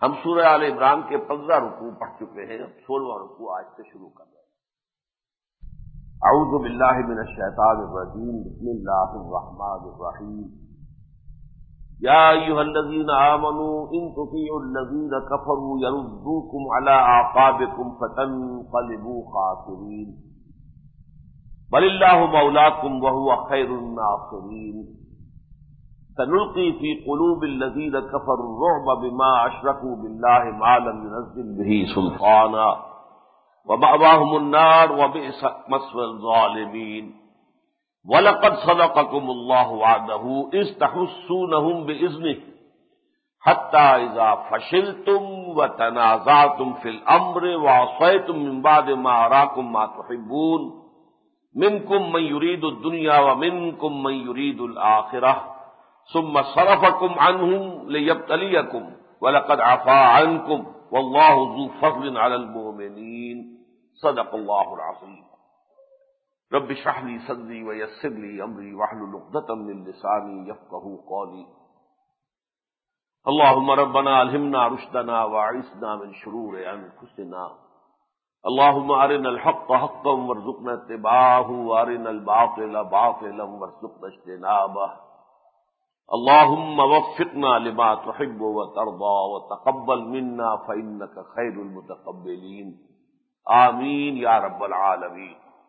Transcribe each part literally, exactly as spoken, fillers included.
ہم سورہ آل عمران کے پندرہ رکوع پڑھ چکے ہیں، اب سولہواں رکوع آج سے شروع کر رہے ہیں۔ اعوذ باللہ من الشیطان الرجیم، بسم اللہ الرحمن الرحیم۔ یا ایھا الذین آمنوا ان تطیعوا الذین کفروا یردوکم علی اعقابکم فتنقلبوا خاسرین، بل اللہ مولاکم وہو خیر الناصرین۔ سنلقی فی قلوب الذین کفروا الرعب بما اشرکوا باللہ ما لم ينزل به سلطانا ومأواہم النار وبئس مثوى الظالمین۔ وَلَقَدْ صَدَقَكُمُ اللَّهُ وَعْدَهُ إِذْ تَحُسُّونَهُم بِإِذْنِهِ حَتَّى إِذَا فَشِلْتُمْ وَتَنَازَعْتُمْ فِي الْأَمْرِ وَعَصَيْتُم مِّن بَعْدِ مَا أَرَاكُم مَّا تُحِبُّونَ مِنكُم مَّن يُرِيدُ الدُّنْيَا وَمِنكُم مَّن يُرِيدُ الْآخِرَةَ ثُمَّ صَرَفَكُمْ عَنْهُمْ لِيَبْتَلِيَكُمْ وَلَقَدْ عَفَا عَنكُمْ وَاللَّهُ ذُو فَضْلٍ عَلَى الْمُؤْمِنِينَ۔ صدق اللہ العظیم۔ رب اشرح لي صدری ویسر لي امری واحلل عقدۃ من لسانی یفقهوا قولی۔ اللهم ربنا الہمنا رشدنا واعصمنا من شرور انفسنا، اللهم ارنا الحق حقا وارزقنا اتباعه وارنا الباطل باطلا وارزقنا اجتنابه، اللهم وفقنا لما تحب وترضى وتقبل منا فإنك خير المتقبلين، آمین یا رب العالمین۔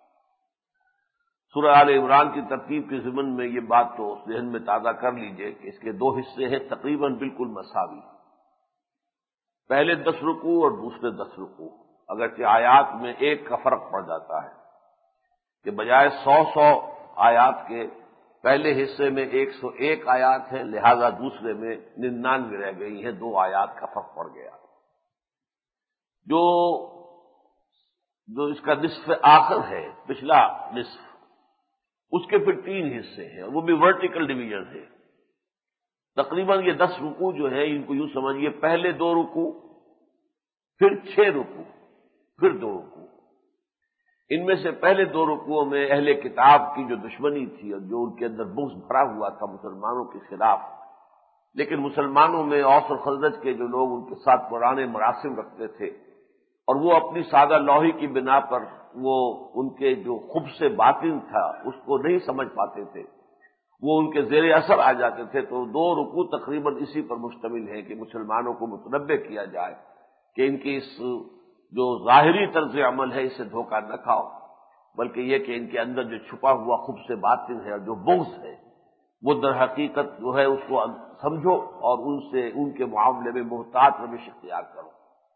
سورہ آل عمران کی ترتیب کے ضمن میں یہ بات تو ذہن میں تازہ کر لیجئے کہ اس کے دو حصے ہیں تقریباً بالکل مساوی، پہلے دس رکوع اور دوسرے دس رکوع، اگرچہ آیات میں ایک کا فرق پڑ جاتا ہے کہ بجائے سو سو آیات کے پہلے حصے میں ایک سو ایک آیات ہیں، لہذا دوسرے میں ننانوے رہ گئی ہیں، دو آیات کا فرق پڑ گیا۔ جو جو اس کا نصف آخر ہے، پچھلا نصف، اس کے پھر تین حصے ہیں، وہ بھی ورٹیکل ڈویژن ہے۔ تقریباً یہ دس رکوع جو ہے ان کو یوں سمجھیے، پہلے دو رکوع، پھر چھ رکوع، پھر دو رکوع۔ ان میں سے پہلے دو رکوعوں میں اہل کتاب کی جو دشمنی تھی اور جو ان کے اندر بغض بھرا ہوا تھا مسلمانوں کے خلاف، لیکن مسلمانوں میں اوس اور خزرج کے جو لوگ ان کے ساتھ پرانے مراسم رکھتے تھے اور وہ اپنی سادہ لوحی کی بنا پر وہ ان کے جو خبث باطن تھا اس کو نہیں سمجھ پاتے تھے، وہ ان کے زیر اثر آ جاتے تھے، تو دو رکوع تقریباً اسی پر مشتمل ہے کہ مسلمانوں کو متنبہ کیا جائے کہ ان کی اس جو ظاہری طرز عمل ہے اس سے دھوکہ نہ کھاؤ، بلکہ یہ کہ ان کے اندر جو چھپا ہوا خبث باطن ہے اور جو بغض ہے وہ در حقیقت جو ہے اس کو سمجھو اور ان سے ان کے معاملے میں محتاط روش اختیار کرو۔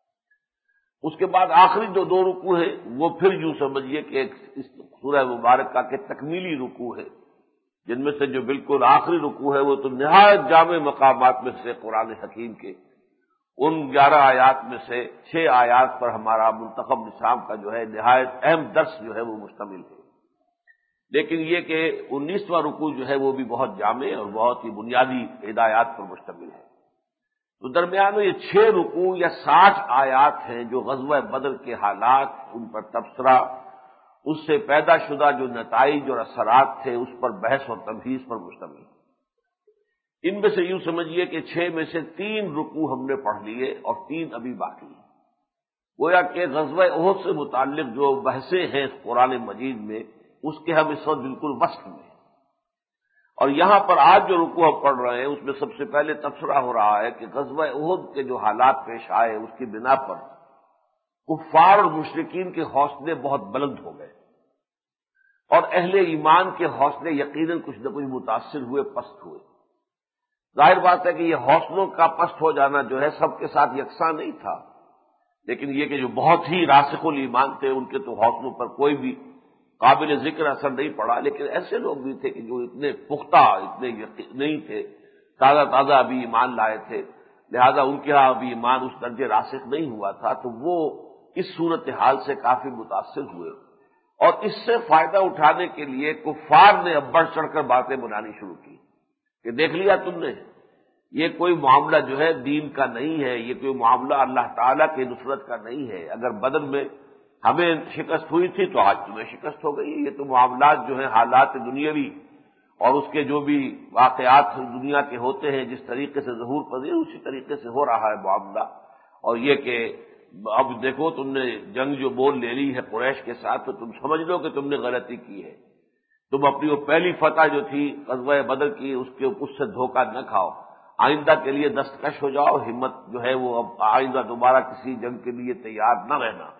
اس کے بعد آخری جو دو رکوع ہیں وہ پھر یوں سمجھیے کہ ایک اس سورہ مبارکہ کے تکمیلی رکوع ہے، جن میں سے جو بالکل آخری رکوع ہے وہ تو نہایت جامع مقامات میں سے قرآن حکیم کے ان گیارہ آیات میں سے چھ آیات پر ہمارا منتخب نظام کا جو ہے نہایت اہم درس جو ہے وہ مشتمل ہے۔ لیکن یہ کہ انیسواں رکوع جو ہے وہ بھی بہت جامع اور بہت ہی بنیادی ہدایات پر مشتمل ہے۔ تو درمیان میں یہ چھ رکوع یا ساٹھ آیات ہیں جو غزوہ بدر کے حالات، ان پر تبصرہ، اس سے پیدا شدہ جو نتائج اور اثرات تھے اس پر بحث اور تمہیز پر مشتمل ہے۔ ان میں سے یوں سمجھیے کہ چھ میں سے تین رکوع ہم نے پڑھ لیے اور تین ابھی باقی ہیں۔ گویا کہ غزوہ احد سے متعلق جو بحثیں ہیں اس قرآن مجید میں اس کے ہم اس وقت بالکل وسط میں ہیں، اور یہاں پر آج جو رکوع ہم پڑھ رہے ہیں اس میں سب سے پہلے تبصرہ ہو رہا ہے کہ غزوہ احد کے جو حالات پیش آئے اس کی بنا پر کفار اور مشرکین کے حوصلے بہت بلند ہو گئے اور اہل ایمان کے حوصلے یقیناً کچھ نہ کچھ متاثر ہوئے، پست ہوئے۔ ظاہر بات ہے کہ یہ حوصلوں کا پست ہو جانا جو ہے سب کے ساتھ یکساں نہیں تھا، لیکن یہ کہ جو بہت ہی راسخ الایمان تھے ان کے تو حوصلوں پر کوئی بھی قابل ذکر اثر نہیں پڑا، لیکن ایسے لوگ بھی تھے کہ جو اتنے پختہ، اتنے نہیں تھے، تازہ تازہ ابھی ایمان لائے تھے، لہذا ان کے ہاں ابھی ایمان اس درجے راسخ نہیں ہوا تھا، تو وہ اس صورتحال سے کافی متاثر ہوئے اور اس سے فائدہ اٹھانے کے لیے کفار نے اب بڑھ چڑھ کر باتیں بنانی شروع کی کہ دیکھ لیا تم نے، یہ کوئی معاملہ جو ہے دین کا نہیں ہے، یہ کوئی معاملہ اللہ تعالیٰ کی نصرت کا نہیں ہے، اگر بدر میں ہمیں شکست ہوئی تھی تو آج تمہیں شکست ہو گئی، یہ تو معاملات جو ہیں حالات دنیاوی اور اس کے جو بھی واقعات دنیا کے ہوتے ہیں جس طریقے سے ظہور پذیر اسی طریقے سے ہو رہا ہے معاملہ، اور یہ کہ اب دیکھو تم نے جنگ جو بول لے لی ہے قریش کے ساتھ تو تم سمجھ لو کہ تم نے غلطی کی ہے، تم اپنی وہ پہلی فتح جو تھی غزوہ بدر کی اس کے اس سے دھوکہ نہ کھاؤ، آئندہ کے لیے دستکش ہو جاؤ، ہمت جو ہے وہ اب آئندہ دوبارہ کسی جنگ کے لیے تیار نہ رہنا۔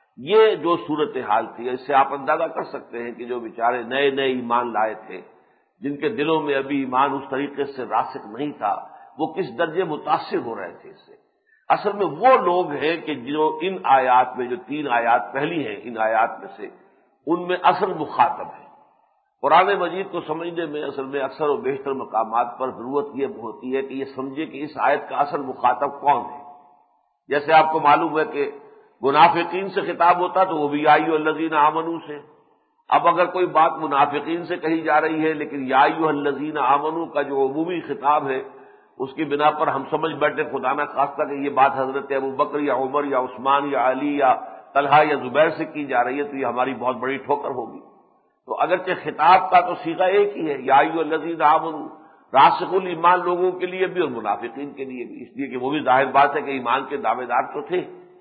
یہ جو صورتحال تھی اس سے آپ اندازہ کر سکتے ہیں کہ جو بیچارے نئے نئے ایمان لائے تھے، جن کے دلوں میں ابھی ایمان اس طریقے سے راسخ نہیں تھا، وہ کس درجے متاثر ہو رہے تھے اس سے۔ اصل میں وہ لوگ ہیں کہ جو ان آیات میں جو تین آیات پہلی ہیں ان آیات میں سے ان میں اصل مخاطب ہے۔ قرآن مجید کو سمجھنے میں اصل میں اکثر و بیشتر مقامات پر ضرورت یہ ہوتی ہے کہ یہ سمجھے کہ اس آیت کا اصل مخاطب کون ہے۔ جیسے آپ کو معلوم ہے کہ منافقین سے خطاب ہوتا تو وہ بھی یا ایھا الذین آمنوا سے، اب اگر کوئی بات منافقین سے کہی جا رہی ہے لیکن یا ایھا الذین آمنوا کا جو عمومی خطاب ہے اس کی بنا پر ہم سمجھ بیٹھے خدا نہ خواستہ کہ یہ بات حضرت ابو بکر یا عمر یا عثمان یا علی یا طلحہ یا زبیر سے کی جا رہی ہے تو یہ ہماری بہت بڑی ٹھوکر ہوگی۔ تو اگرچہ خطاب کا تو صیغہ ایک ہی ہے، یا ایھا الذین آمنوا، راسخ الایمان لوگوں کے لیے بھی اور منافقین کے لیے بھی، اس لیے کہ وہ بھی ظاہر بات ہے کہ ایمان کے دعوے دار تو تھے۔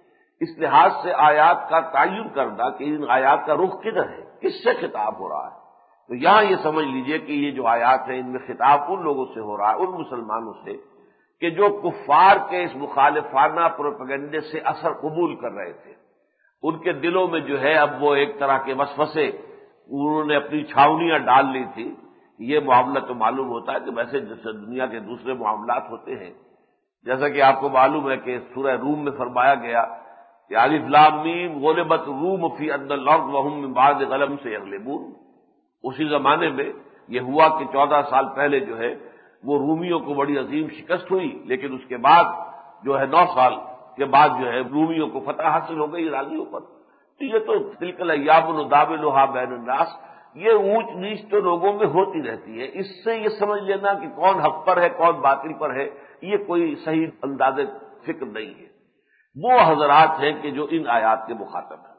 اس لحاظ سے آیات کا تعین کرنا کہ ان آیات کا رخ کدھر ہے، کس سے خطاب ہو رہا ہے، تو یہاں یہ سمجھ لیجئے کہ یہ جو آیات ہیں ان میں خطاب ان لوگوں سے ہو رہا ہے، ان مسلمانوں سے کہ جو کفار کے اس مخالفانہ پروپیگنڈے سے اثر قبول کر رہے تھے، ان کے دلوں میں جو ہے اب وہ ایک طرح کے وسوسے انہوں نے اپنی چھاونیاں ڈال لی تھی۔ یہ معاملہ تو معلوم ہوتا ہے کہ ویسے جیسے دنیا کے دوسرے معاملات ہوتے ہیں، جیسا کہ آپ کو معلوم ہے کہ سورہ روم میں فرمایا گیا کہ الف لام میم غلبت الروم فی ادنی الارض وهم من بعد غلبہم سیغلبون، اسی زمانے میں یہ ہوا کہ چودہ سال پہلے جو ہے وہ رومیوں کو بڑی عظیم شکست ہوئی، لیکن اس کے بعد جو ہے نو سال کے بعد جو ہے رومیوں کو فتح حاصل ہو گئی عراقیوں پر۔ تو یہ تو تلک الایام نداولها بین الناس، یہ اونچ نیچ تو لوگوں میں ہوتی رہتی ہے، اس سے یہ سمجھ لینا کہ کون حق پر ہے کون باطل پر ہے یہ کوئی صحیح انداز فکر نہیں ہے۔ وہ حضرات ہیں کہ جو ان آیات کے مخاطب ہیں۔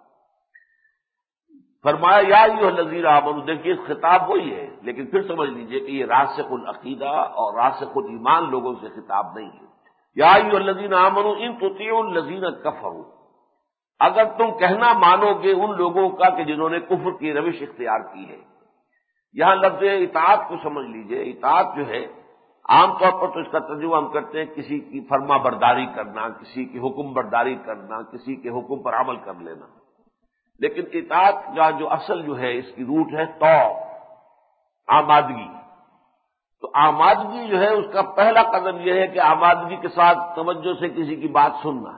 فرمایا یا ایھا الذین آمنوا، دیکھیے خطاب وہی ہے لیکن پھر سمجھ لیجئے کہ یہ راسخ العقیدہ اور راسخ الایمان لوگوں سے خطاب نہیں ہے۔ یا ایھا الذین آمنوا ان تطیعوا الذین کفروا، اگر تم کہنا مانو گے ان لوگوں کا کہ جنہوں نے کفر کی روش اختیار کی ہے۔ یہاں لفظ اطاعت کو سمجھ لیجئے، اطاعت جو ہے عام طور پر تو اس کا ترجمہ ہم کرتے ہیں کسی کی فرما برداری کرنا، کسی کی حکم برداری کرنا، کسی کے حکم پر عمل کر لینا، لیکن اطاعت کا جو اصل جو ہے اس کی روٹ ہے طوع، آمادگی۔ تو آمادگی جو ہے اس کا پہلا قدم یہ ہے کہ آمادگی کے ساتھ توجہ سے کسی کی بات سننا،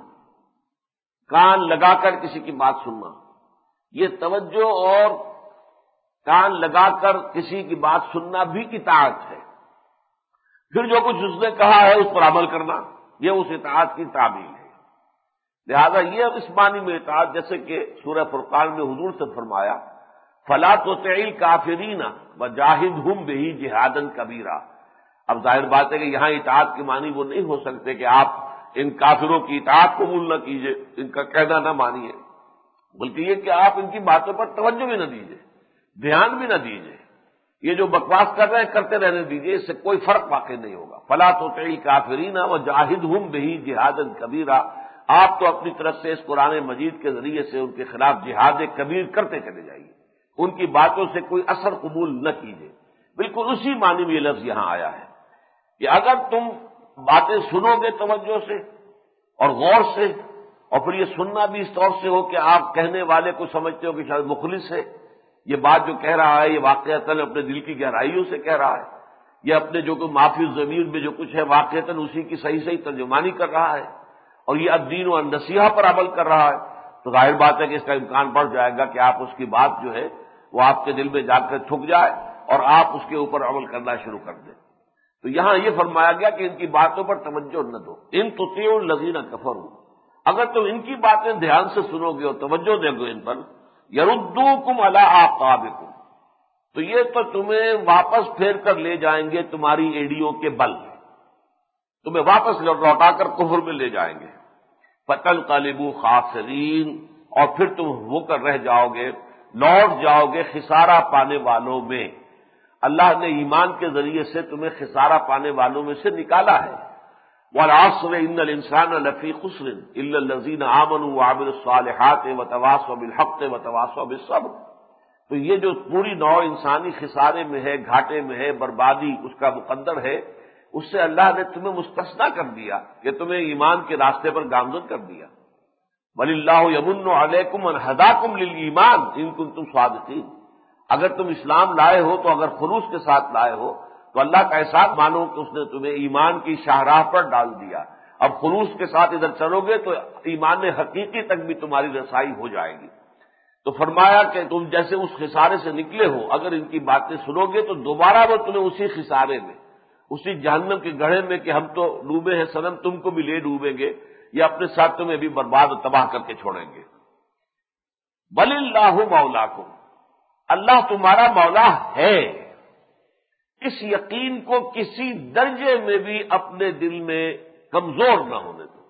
کان لگا کر کسی کی بات سننا۔ یہ توجہ اور کان لگا کر کسی کی بات سننا بھی اطاعت ہے۔ پھر جو کچھ اس نے کہا ہے اس پر عمل کرنا، یہ اس اطاعت کی تعبیر ہے۔ لہذا یہ اس معنی میں اطاعت جیسے کہ سورہ فرقان میں حضور سے فرمایا فَلَا تُطِعِ الْكَافِرِينَ وَجَاهِدْهُمْ بِهِ جِهَادًا كَبِيرًا۔ اب ظاہر بات ہے کہ یہاں اطاعت کے معنی وہ نہیں ہو سکتے کہ آپ ان کافروں کی اطاعت قبول نہ کیجیے، ان کا کہنا نہ مانیے، بلکہ یہ کہ آپ ان کی باتوں پر توجہ بھی نہ دیجیے، دھیان بھی نہ دیجیے، یہ جو بکواس کر رہے ہیں کرتے رہنے دیجیے، اس سے کوئی فرق واقع نہیں ہوگا۔ فَلَا تُطِعِ الْكَافِرِينَ وَجَاهِدْهُمْ بِهِ جِهَادًا كَبِيرًا، آپ تو اپنی طرف سے اس قرآن مجید کے ذریعے سے ان کے خلاف جہاد کبیر کرتے چلے جائیے، ان کی باتوں سے کوئی اثر قبول نہ کیجیے۔ بالکل اسی معنی میں یہ لفظ یہاں آیا ہے کہ اگر تم باتیں سنو گے توجہ سے اور غور سے، اور پھر یہ سننا بھی اس طور سے ہو کہ آپ کہنے والے کو سمجھتے ہو کہ شاید مخلص ہے، یہ بات جو کہہ رہا ہے یہ واقعتاً اپنے دل کی گہرائیوں سے کہہ رہا ہے، یہ اپنے جو کہ معافی ضمیر میں جو کچھ ہے واقعتاً اسی کی صحیح صحیح ترجمانی کر رہا ہے، اور یہ الدین و النصیحہ پر عمل کر رہا ہے، تو ظاہر بات ہے کہ اس کا امکان بڑھ جائے گا کہ آپ اس کی بات جو ہے وہ آپ کے دل میں جا کر ٹھک جائے اور آپ اس کے اوپر عمل کرنا شروع کر دیں۔ تو یہاں یہ فرمایا گیا کہ ان کی باتوں پر توجہ نہ دو، ان تطیعوا الذین کفروا، اگر تم ان کی باتیں دھیان سے سنو گے اور توجہ دے گے ان پر، یردوکم علی اعقابکم، تو یہ تو تمہیں واپس پھیر کر لے جائیں گے تمہاری ایڑیوں کے بل، تمہیں واپس لوٹا کر کفر میں لے جائیں گے۔ فتنقلبوا خاسرین، اور پھر تم ہو کر رہ جاؤ گے، لوٹ جاؤ گے خسارہ پانے والوں میں۔ اللہ نے ایمان کے ذریعے سے تمہیں خسارہ پانے والوں میں سے نکالا ہے، والعصر ان الانسان لفی خسر الا الذین آمنوا وعملوا الصالحات وتواصوا بالحق وتواصوا بالصبر. تو یہ جو پوری نوع انسانی خسارے میں ہے، گھاٹے میں ہے، بربادی اس کا مقدر ہے، اس سے اللہ نے تمہیں مستثنیٰ کر دیا کہ تمہیں ایمان کے راستے پر گامزن کر دیا. وَلِلَّهُ يَمُنُّ عَلَيْكُمْ أَنْ هَدَاكُمْ لِلْإِيمَانِ إِن كُنتُمْ صَادِقِينَ. اگر تم اسلام لائے ہو تو اگر خلوص کے ساتھ لائے ہو تو اللہ کا احسان مانو کہ اس نے تمہیں ایمان کی شاہراہ پر ڈال دیا. اب خلوص کے ساتھ ادھر چلو گے تو ایمان حقیقی تک بھی تمہاری رسائی ہو جائے گی. تو فرمایا کہ تم جیسے اس خسارے سے نکلے ہو، اگر ان کی باتیں سنو گے تو دوبارہ وہ تمہیں اسی خسارے میں، اسی جہنم کے گڑھے میں کہ ہم تو ڈوبے ہیں صنم تم کو بھی لے ڈوبیں گے، یا اپنے ساتھ تمہیں بھی برباد و تباہ کر کے چھوڑیں گے. وَلِلَّهُ مَوْلَاكُمْ، اللہ تمہارا مولا ہے. اس یقین کو کسی درجے میں بھی اپنے دل میں کمزور نہ ہونے دو.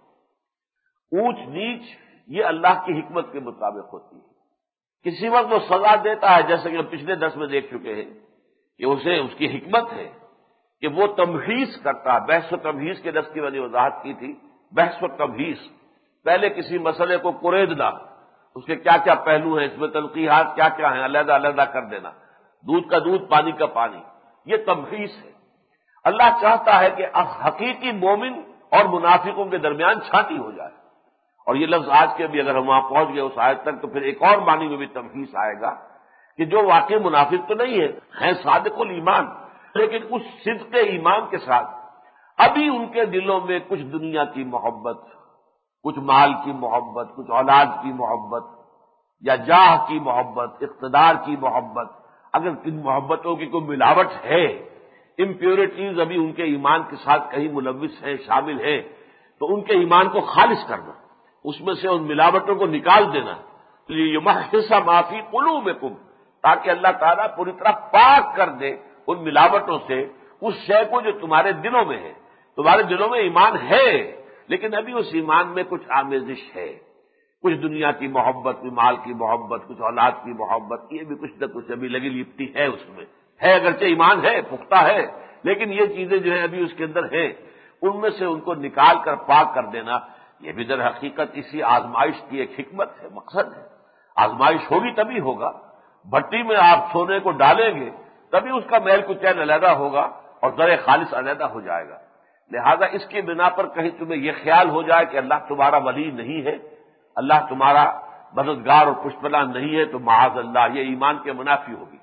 اونچ نیچ یہ اللہ کی حکمت کے مطابق ہوتی ہے. کسی وقت وہ سزا دیتا ہے، جیسے کہ ہم پچھلے درس میں دیکھ چکے ہیں کہ اسے اس کی حکمت ہے کہ وہ تمہیز کرتا. بحث و تمہیز کے درس کی میں نے وضاحت کی تھی. بحث و تمہیز، پہلے کسی مسئلے کو کریدنا، اس کے کیا کیا پہلو ہیں، اس میں تنقیحات کیا کیا ہیں، علیحدہ علیحدہ کر دینا، دودھ کا دودھ پانی کا پانی، یہ تمہیز ہے. اللہ چاہتا ہے کہ حقیقی مومن اور منافقوں کے درمیان چھانٹی ہو جائے. اور یہ لفظ آج کے بھی اگر ہم وہاں پہنچ گئے اس آیت تک تو پھر ایک اور معنی میں بھی تمہیز آئے گا کہ جو واقعی منافق تو نہیں ہے، ہیں صادق الایمان، لیکن اس صدق ایمان کے ساتھ ابھی ان کے دلوں میں کچھ دنیا کی محبت، کچھ مال کی محبت، کچھ اولاد کی محبت، یا جاہ کی محبت، اقتدار کی محبت، اگر ان محبتوں کی کوئی ملاوٹ ہے، امپیورٹیز ابھی ان کے ایمان کے ساتھ کہیں ملوث ہیں، شامل ہیں، تو ان کے ایمان کو خالص کرنا، اس میں سے ان ملاوٹوں کو نکال دینا. لِيُمَحِّصَ مَا فِي قُلُوبِكُمْ، تاکہ اللہ تعالیٰ پوری طرح پاک کر دے ان ملاوٹوں سے اس شے کو جو تمہارے دلوں میں ہے. تمہارے دلوں میں ایمان ہے لیکن ابھی اس ایمان میں کچھ آمیزش ہے، کچھ دنیا کی محبت، کچھ مال کی محبت، کچھ اولاد کی محبت، یہ بھی کچھ نہ کچھ ابھی لگی لپٹی ہے اس میں ہے. اگرچہ ایمان ہے، پختہ ہے، لیکن یہ چیزیں جو ہیں ابھی اس کے اندر ہیں، ان میں سے ان کو نکال کر پاک کر دینا. یہ بھی در حقیقت اسی آزمائش کی ایک حکمت ہے، مقصد ہے. آزمائش ہوگی تبھی ہوگا. بھٹی میں آپ سونے کو ڈالیں گے تبھی اس کا میل کچیل علیحدہ ہوگا اور زر خالص علیحدہ ہو جائے گا. لہذا اس کی بنا پر کہیں تمہیں یہ خیال ہو جائے کہ اللہ تمہارا ولی نہیں ہے، اللہ تمہارا مددگار اور پشپناہ نہیں ہے، تو معاذ اللہ یہ ایمان کے منافی ہوگی.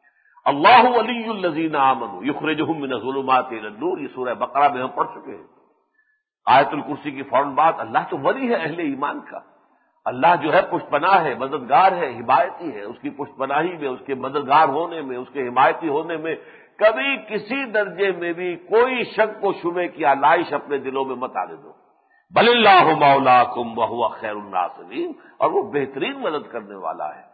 اللہ ولی الذین آمنوا یخرجہم من الظلمات الی النور، یہ سورہ بقرہ میں ہم پڑھ چکے ہیں. آیت الکرسی کی فوراً بعد اللہ تو ولی ہے اہل ایمان کا. اللہ جو ہے پشپناہ ہے، مددگار ہے، حمایتی ہے. اس کی پشپناہی میں، اس کے مددگار ہونے میں، اس کے حمایتی ہونے میں کبھی کسی درجے میں بھی کوئی شک و شبے کی آلائش اپنے دلوں میں مت آنے دو. بل اللہ مولاکم وہو خیر الناصرین، اور وہ بہترین مدد کرنے والا ہے.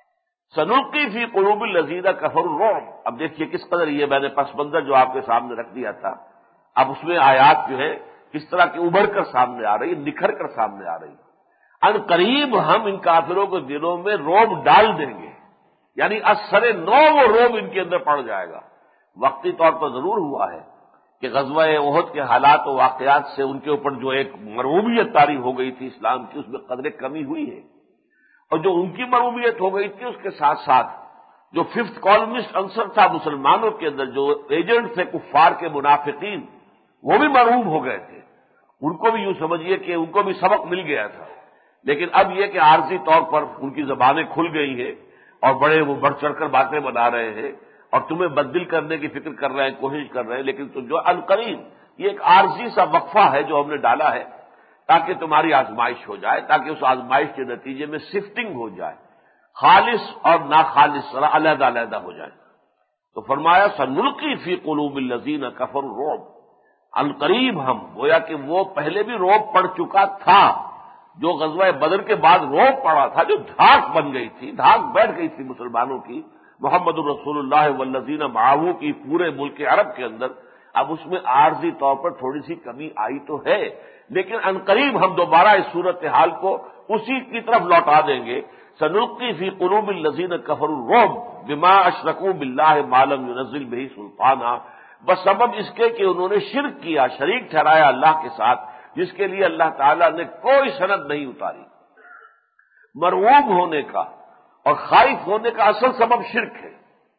سنلقی فی قلوب الذین کفروا الرعب. اب دیکھیے کس قدر یہ میں نے پس منظر جو آپ کے سامنے رکھ دیا تھا، اب اس میں آیات جو ہے کس طرح کی ابھر کر سامنے آ رہی، نکھر کر سامنے آ رہی. ان قریب ہم ان کافروں کے دلوں میں روب ڈال دیں گے، یعنی اثر نو وہ روب ان کے اندر پڑ جائے گا. وقتی طور پر ضرور ہوا ہے کہ غزوہ احد کے حالات و واقعات سے ان کے اوپر جو ایک مرعوبیت طاری ہو گئی تھی اسلام کی، اس میں قدرے کمی ہوئی ہے. اور جو ان کی مرعوبیت ہو گئی تھی اس کے ساتھ ساتھ جو ففتھ کالمسٹ عنصر تھا مسلمانوں کے اندر، جو ایجنٹ تھے کفار کے منافقین، وہ بھی مرعوب ہو گئے تھے. ان کو بھی یوں سمجھیے کہ ان کو بھی سبق مل گیا تھا. لیکن اب یہ کہ عارضی طور پر ان کی زبانیں کھل گئی ہیں اور بڑے وہ بڑھ چڑھ کر باتیں بنا رہے ہیں اور تمہیں بدل کرنے کی فکر کر رہے ہیں، کوشش کر رہے ہیں. لیکن تو جو القریب یہ ایک عارضی سا وقفہ ہے جو ہم نے ڈالا ہے تاکہ تمہاری آزمائش ہو جائے، تاکہ اس آزمائش کے نتیجے میں سفٹنگ ہو جائے، خالص اور ناخالص علیحدہ علیحدہ ہو جائے. تو فرمایا سنلقی فی قلوب الذین کفروا الرعب. القریب ہم گویا کہ وہ پہلے بھی روب پڑ چکا تھا، جو غزوہ بدر کے بعد روب پڑا تھا، جو دھاک بن گئی تھی، دھاک بیٹھ گئی تھی مسلمانوں کی، محمد الرسول اللہ والذین معہ کی پورے ملک عرب کے اندر. اب اس میں عارضی طور پر تھوڑی سی کمی آئی تو ہے، لیکن عنقریب ہم دوبارہ اس صورتحال کو اسی کی طرف لوٹا دیں گے. سنلقی فی قلوب الذین کفروا الرعب بما اشرکوا باللہ ما لم ینزل بہ سلطانا بسبب اس کے کہ انہوں نے شرک کیا، شریک ٹھہرایا اللہ کے ساتھ، جس کے لیے اللہ تعالیٰ نے کوئی سند نہیں اتاری۔ مرعوب ہونے کا اور خائف ہونے کا اصل سبب شرک ہے۔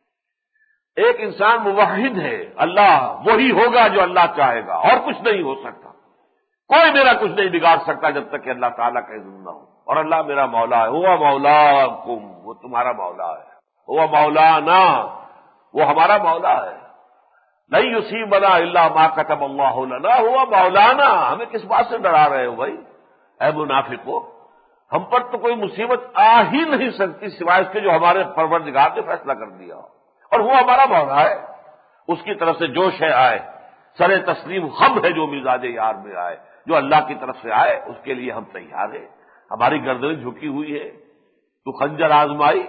ایک انسان موحد ہے، اللہ وہی ہوگا جو اللہ چاہے گا، اور کچھ نہیں ہو سکتا، کوئی میرا کچھ نہیں بگاڑ سکتا جب تک کہ اللہ تعالیٰ کا اذن نہ ہو، اور اللہ میرا مولا ہے، ہوا مولاکم، وہ تمہارا مولا ہے، ہوا مولانا، وہ ہمارا مولا ہے، نہیں یصیبنا الا ما کتب اللہ لنا، ہوا مولانا۔ ہمیں کس بات سے ڈرا رہے ہو بھائی اے منافقو؟ ہم پر تو کوئی مصیبت آ ہی نہیں سکتی سوائے اس کے جو ہمارے پروردگار نے فیصلہ کر دیا ہو، اور وہ ہمارا مولا ہے، اس کی طرف سے جو شے آئے، سر تسلیم ہم ہے جو مزاج یار میں آئے، جو اللہ کی طرف سے آئے اس کے لیے ہم تیار ہیں، ہماری گردنیں جھکی ہوئی ہے۔ تو خنجر آزمائی،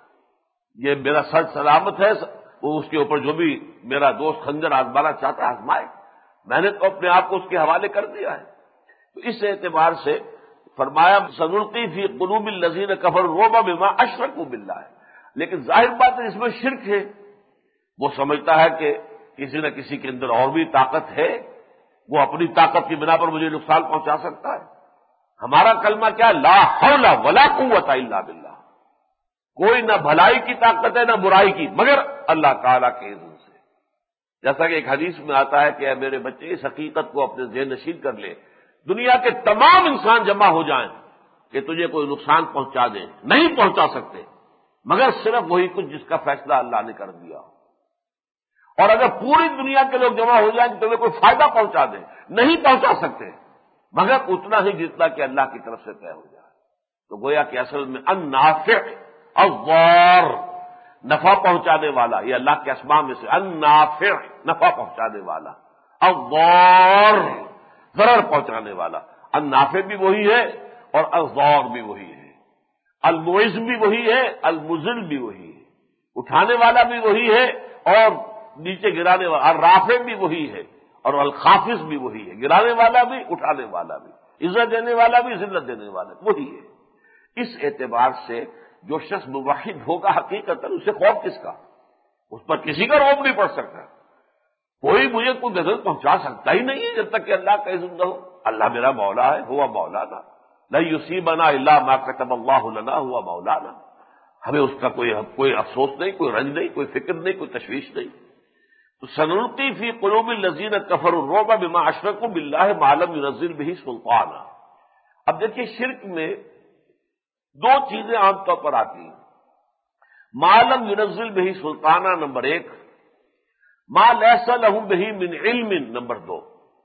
یہ میرا سر سلامت ہے، وہ اس کے اوپر جو بھی میرا دوست خنجر آزمانا چاہتا ہے آزمائے، میں نے تو اپنے آپ کو اس کے حوالے کر دیا ہے۔ تو اس اعتبار سے فرمایا سنلقی فی قلوب الذین کفروا الرعب بما اشرکوا باللہ، لیکن ظاہر بات ہے اس میں شرک ہے، وہ سمجھتا ہے کہ کسی نہ کسی کے اندر اور بھی طاقت ہے، وہ اپنی طاقت کی بنا پر مجھے نقصان پہنچا سکتا ہے۔ ہمارا کلمہ کیا؟ لا حول ولا قوت الا باللہ، کوئی نہ بھلائی کی طاقت ہے نہ برائی کی مگر اللہ تعالیٰ کے اذن سے۔ جیسا کہ ایک حدیث میں آتا ہے کہ اے میرے بچے اس حقیقت کو اپنے ذہن نشین کر لے، دنیا کے تمام انسان جمع ہو جائیں کہ تجھے کوئی نقصان پہنچا دیں، نہیں پہنچا سکتے مگر صرف وہی کچھ جس کا فیصلہ اللہ نے کر دیا ہو، اور اگر پوری دنیا کے لوگ جمع ہو جائیں کہ تمہیں کوئی فائدہ پہنچا دیں، نہیں پہنچا سکتے مگر اتنا ہی جتنا کہ اللہ کی طرف سے طے ہو جائے۔ تو گویا کہ اصل میں النافع الضار، نفع پہنچانے والا، یہ اللہ کے اسماء میں سے النافع، نفع پہنچانے والا، الضار، ضرر پہنچانے والا۔ النافع بھی وہی ہے اور الضار بھی وہی ہے، المعز بھی وہی ہے، المذل بھی وہی ہے، اٹھانے والا بھی وہی ہے اور نیچے گرانے والا، الرافع بھی وہی ہے اور الخافض بھی وہی ہے، گرانے والا بھی اٹھانے والا بھی، عزت دینے والا بھی ذلت دینے والا وہی ہے۔ اس اعتبار سے جو شخص موحد ہوگا حقیقت اسے خوف کس کا؟ اس پر کسی کا روب نہیں پڑ سکتا، کوئی مجھے کوئی غضب پہنچا سکتا ہی نہیں ہے جب تک کہ اللہ کا اذن نہ ہو۔ اللہ میرا مولا ہے، ہوا مولانا، لا یصیبنا الا ما کتب اللہ لنا، ہوا مولانا۔ ہمیں اس کا کوئی کوئی افسوس نہیں، کوئی رنج نہیں، کوئی فکر نہیں، کوئی تشویش نہیں۔ تو سنلقی فی قلوب الذین کفروا الرعب بما اشرکوا باللہ ما لم ینزل بہ سلطانا۔ اب دیکھیے شرک میں دو چیزیں عام طور پر آتی ہیں، ما لم ینزل بہ سلطانا نمبر ایک، ما لیس لہم بہ من علم نمبر دو۔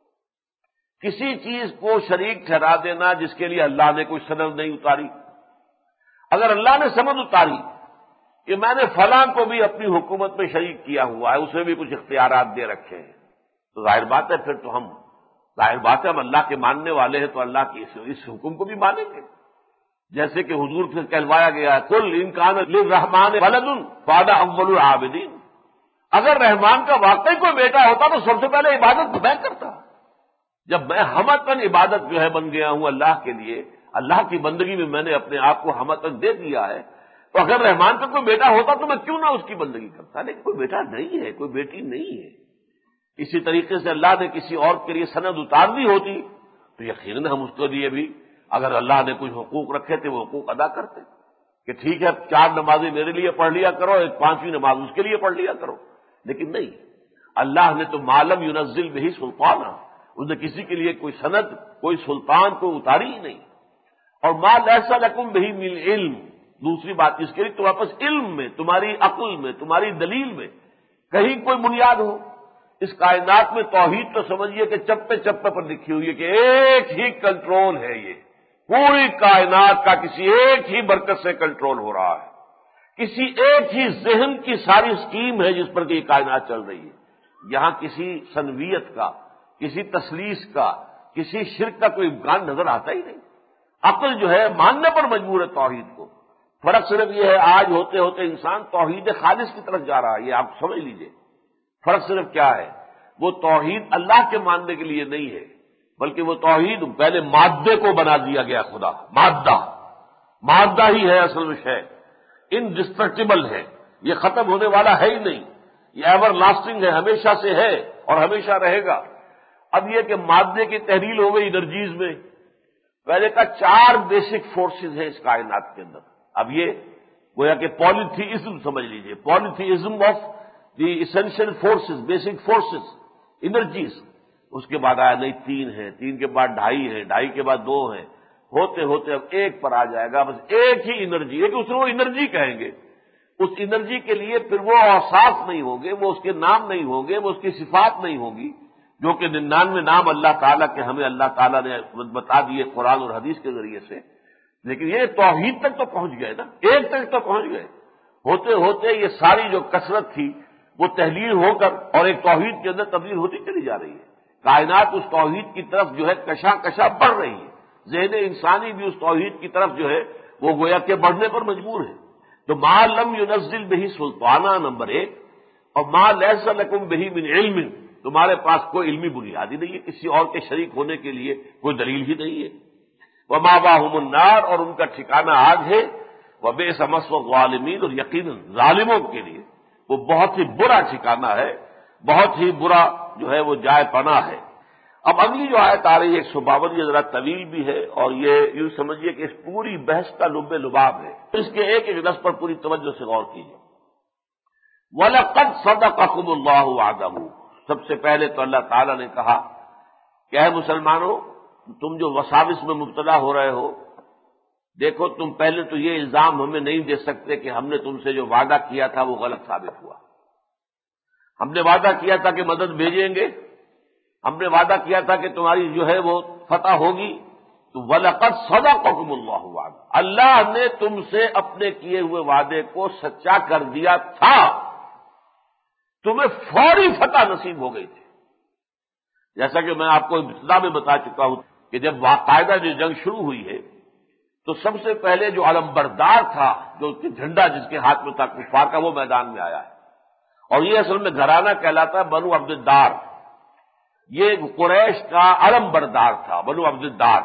کسی چیز کو شریک ٹھہرا دینا جس کے لیے اللہ نے کوئی سند نہیں اتاری۔ اگر اللہ نے سند اتاری کہ میں نے فلاں کو بھی اپنی حکومت میں شریک کیا ہوا ہے، اسے بھی کچھ اختیارات دے رکھے ہیں، تو ظاہر بات ہے پھر تو ہم ظاہر بات ہے ہم اللہ کے ماننے والے ہیں تو اللہ کی اس حکم کو بھی مانیں گے۔ جیسے کہ حضور سے کہلوایا گیا ہے قل ان کان للرحمن ولد فانا اول العابدین، اگر رحمان کا واقعی کوئی بیٹا ہوتا تو سب سے پہلے عبادت میں کرتا۔ جب میں ہمتن عبادت جو ہے بن گیا ہوں اللہ کے لیے، اللہ کی بندگی میں میں نے اپنے آپ کو ہمتن دے دیا ہے، تو اگر رحمان کا کوئی بیٹا ہوتا تو میں کیوں نہ اس کی بندگی کرتا، لیکن کوئی بیٹا نہیں ہے، کوئی بیٹی نہیں ہے۔ اسی طریقے سے اللہ نے کسی اور کے لیے سند اتار دی ہوتی تو یقیناً ہم اس کے لیے بھی اگر اللہ نے کچھ حقوق رکھے تھے وہ حقوق ادا کرتے کہ ٹھیک ہے چار نمازیں میرے لیے پڑھ لیا کرو، ایک پانچویں نماز اس کے لیے پڑھ لیا کرو، لیکن نہیں، اللہ نے تو ما لم ینزل بہ سلطانا، اس نے کسی کے لیے کوئی سند، کوئی سلطان کو اتاری ہی نہیں۔ اور ما لیس لکم بہ من علم، دوسری بات اس کے لیے تمہارے پاس علم میں، تمہاری عقل میں، تمہاری دلیل میں کہیں کوئی بنیاد ہو۔ اس کائنات میں توحید تو سمجھیے کہ چپے چپے پر لکھی ہوئی ہے کہ ایک ہی کنٹرول ہے، یہ پوری کائنات کا کسی ایک ہی برکت سے کنٹرول ہو رہا ہے، کسی ایک ہی ذہن کی ساری اسکیم ہے جس پر کہ یہ کائنات چل رہی ہے۔ یہاں کسی سنویت کا، کسی تسلیس کا، کسی شرک کا کوئی امکان نظر آتا ہی نہیں۔ عقل جو ہے ماننے پر مجبور ہے توحید کو۔ فرق صرف یہ ہے آج ہوتے ہوتے انسان توحید خالص کی طرف جا رہا ہے، یہ آپ سمجھ لیجئے۔ فرق صرف کیا ہے، وہ توحید اللہ کے ماننے کے لیے نہیں ہے، بلکہ وہ توحید پہلے مادے کو بنا دیا گیا، خدا مادہ مادہ ہی ہے اصل میں شے، انڈسٹرکٹیبل ہے، یہ ختم ہونے والا ہے ہی نہیں، یہ ایور لاسٹنگ ہے، ہمیشہ سے ہے اور ہمیشہ رہے گا۔ اب یہ کہ مادے کی تحلیل ہو گئی انرجیز میں، پہلے کا چار بیسک فورسز ہیں اس کائنات کے اندر۔ اب یہ گویا کہ پالیتھیزم سمجھ لیجئے، polytheism of the essential forces, basic forces, energies. اس کے بعد آیا نہیں تین ہے، تین کے بعد ڈھائی ہے، ڈھائی کے بعد دو ہے، ہوتے ہوتے اب ایک پر آ جائے گا، بس ایک ہی انرجی ہے کہ اس کو وہ انرجی کہیں گے۔ اس انرجی کے لیے پھر وہ اوصاف نہیں ہوں گے، وہ اس کے نام نہیں ہوں گے، وہ اس کی صفات نہیں ہوں گی، جو کہ ننانوے نام اللہ تعالیٰ کے ہمیں اللہ تعالیٰ نے بتا دیے قرآن اور حدیث کے ذریعے سے۔ لیکن یہ توحید تک تو پہنچ گئے نا، ایک تک تو پہنچ گئے۔ ہوتے ہوتے یہ ساری جو کثرت تھی وہ تحلیل ہو کر اور ایک توحید کے اندر تبدیل ہوتی چلی جا رہی ہے۔ کائنات اس توحید کی طرف جو ہے کشاں کشاں بڑھ رہی ہے، ذہن انسانی بھی اس توحید کی طرف جو ہے وہ گویا کہ بڑھنے پر مجبور ہے۔ تو ما لم ينزل بہ سلطانہ نمبر ایک، اور ما لیس لکم بہ من علم، تمہارے پاس کوئی علمی بنیاد ہی نہیں ہے، کسی اور کے شریک ہونے کے لیے کوئی دلیل ہی نہیں ہے۔ ومأواہم النار، اور ان کا ٹھکانہ آگ ہے، وبئس مثوى الظالمین، اور یقیناً ظالموں کے لیے وہ بہت ہی برا ٹھکانہ ہے، بہت ہی برا جو ہے وہ جائے پناہ ہے۔ اب اگلی جو آیت آ رہی ہے ایک سو باون، یہ ذرا طویل بھی ہے اور یہ یوں سمجھیے کہ اس پوری بحث کا لب لباب ہے، اس کے ایک ایک لفظ پر پوری توجہ سے غور کیجیے۔ وَلَقَدْ صَدَقَكُمُ اللَّهُ وَعْدَهُ، سب سے پہلے تو اللہ تعالیٰ نے کہا کہ اے مسلمانوں، تم جو وساوس میں مبتلا ہو رہے ہو، دیکھو تم پہلے تو یہ الزام ہمیں نہیں دے سکتے کہ ہم نے تم سے جو وعدہ کیا تھا وہ غلط ثابت ہوا۔ ہم نے وعدہ کیا تھا کہ مدد بھیجیں گے، ہم نے وعدہ کیا تھا کہ تمہاری جو ہے وہ فتح ہوگی، تو وَلَقَدْ صَدَقَكُمُ اللَّهُ وَعْدَهُ، اللہ نے تم سے اپنے کیے ہوئے وعدے کو سچا کر دیا تھا، تمہیں فوری فتح نصیب ہو گئی تھی۔ جیسا کہ میں آپ کو ابتدا میں بتا چکا ہوں کہ جب باقاعدہ جو جنگ شروع ہوئی ہے تو سب سے پہلے جو علمبردار تھا، جو جھنڈا جس کے ہاتھ میں تھا کفار کا، وہ میدان میں آیا ہے، اور یہ اصل میں گھرانہ کہلاتا ہے بنو عبد الدار۔ یہ قریش کا علم بردار تھا، بنو عبد الدار،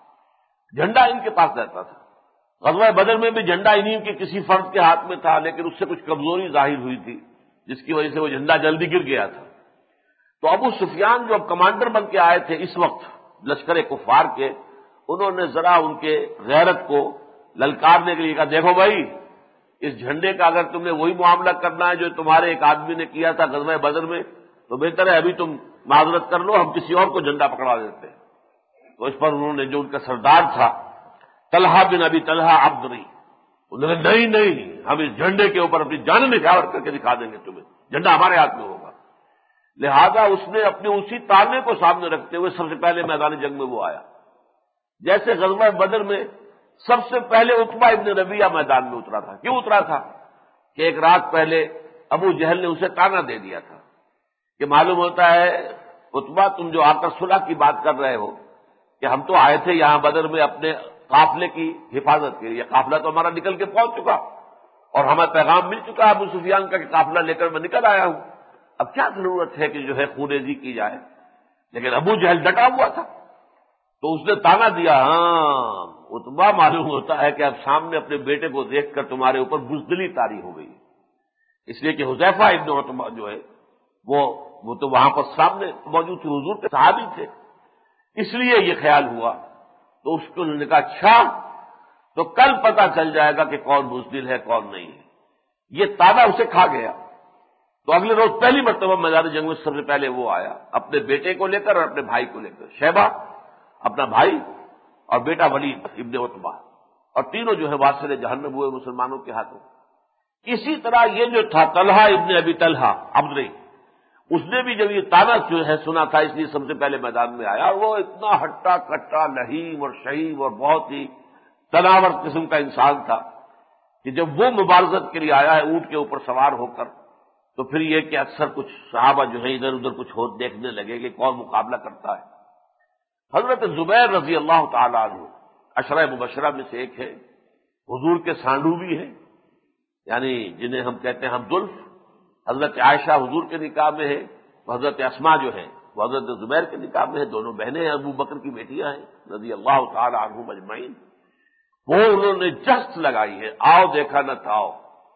جھنڈا ان کے پاس رہتا تھا۔ غزوہ بدر میں بھی جھنڈا انہی کے کسی فرد کے ہاتھ میں تھا، لیکن اس سے کچھ کمزوری ظاہر ہوئی تھی جس کی وجہ سے وہ جھنڈا جلدی گر گیا تھا۔ تو ابو سفیان جو اب کمانڈر بن کے آئے تھے اس وقت لشکر کفار کے، انہوں نے ذرا ان کے غیرت کو للکارنے کے لیے کہا، دیکھو بھائی، اس جھنڈے کا اگر تم نے وہی معاملہ کرنا ہے جو تمہارے ایک آدمی نے کیا تھا غزوہ بدر میں، تو بہتر ہے ابھی تم معذرت کر لو، ہم کسی اور کو جھنڈا پکڑا دیتے ہیں۔ تو اس پر انہوں نے جو ان کا سردار تھا طلحہ بن ابی طلحہ عبدری، انہوں نے نہیں نہیں، ہم اس جھنڈے کے اوپر اپنی جان نچھاور کر کے دکھا دیں گے تمہیں، جھنڈا ہمارے ہاتھ میں ہوگا۔ لہذا اس نے اپنے اسی تانے کو سامنے رکھتے ہوئے سب سے پہلے میدان جنگ میں وہ آیا۔ جیسے غزوہ بدر میں سب سے پہلے عتبہ ابن ربیعہ میدان میں اترا تھا۔ کیوں اترا تھا؟ کہ ایک رات پہلے ابو جہل نے اسے تانا دے دیا تھا کہ معلوم ہوتا ہے عتبہ تم جو آ کر صلح کی بات کر رہے ہو کہ ہم تو آئے تھے یہاں بدر میں اپنے قافلے کی حفاظت کے لیے، قافلہ تو ہمارا نکل کے پہنچ چکا اور ہمیں پیغام مل چکا ابو سفیان کا کہ قافلہ لے کر میں نکل آیا ہوں، اب کیا ضرورت ہے کہ جو ہے خون ریزی کی جائے؟ لیکن ابو جہل ڈٹا ہوا تھا، تو اس نے تانا دیا، ہاں عتبہ معلوم ہوتا ہے کہ اب سامنے اپنے بیٹے کو دیکھ کر تمہارے اوپر بزدلی طاری ہو گئی، اس لیے کہ حذیفہ ابن عتبہ جو ہے وہ وہ تو وہاں پر سامنے موجود تھے، حضور کے صحابی تھے، اس لیے یہ خیال ہوا۔ تو اس کو انہوں نے کہا اچھا تو کل پتہ چل جائے گا کہ کون بزدل ہے کون نہیں ہے۔ یہ تانا اسے کھا گیا۔ تو اگلے روز پہلی مرتبہ میدان جنگ میں سب سے پہلے وہ آیا اپنے بیٹے کو لے کر اور اپنے بھائی کو لے کر، شیبہ اپنا بھائی اور بیٹا ولید ابن عتبہ، اور تینوں جو ہے واصل جہنم ہوئے مسلمانوں کے ہاتھوں۔ اسی طرح یہ جو تھا طلحہ ابن ابی طلحہ عبدری، اس نے بھی جب یہ تانا جو ہے سنا تھا اس لیے سب سے پہلے میدان میں آیا، اور وہ اتنا ہٹا کٹا لہیم اور شہیم اور بہت ہی تناور قسم کا انسان تھا کہ جب وہ مبارزت کے لیے آیا ہے اونٹ کے اوپر سوار ہو کر، تو پھر یہ کہ اکثر کچھ صحابہ جو ہے ادھر ادھر کچھ ہو دیکھنے لگے کہ کون مقابلہ کرتا ہے۔ حضرت زبیر رضی اللہ تعالیٰ عنہ عشرہ مبشرہ میں سے ایک ہے، حضور کے سانڈو بھی ہیں، یعنی جنہیں ہم کہتے ہیں حمدالف۔ حضرت عائشہ حضور کے نکاح میں ہے، حضرت اسما جو ہے وہ حضرت زبیر کے نکاح میں ہے، دونوں بہنیں ہیں، ابو بکر کی بیٹیاں ہیں رضی اللہ تعالیٰ عنہم اجمعین۔ وہ انہوں نے جست لگائی ہے، آؤ دیکھا نہ تھاؤ،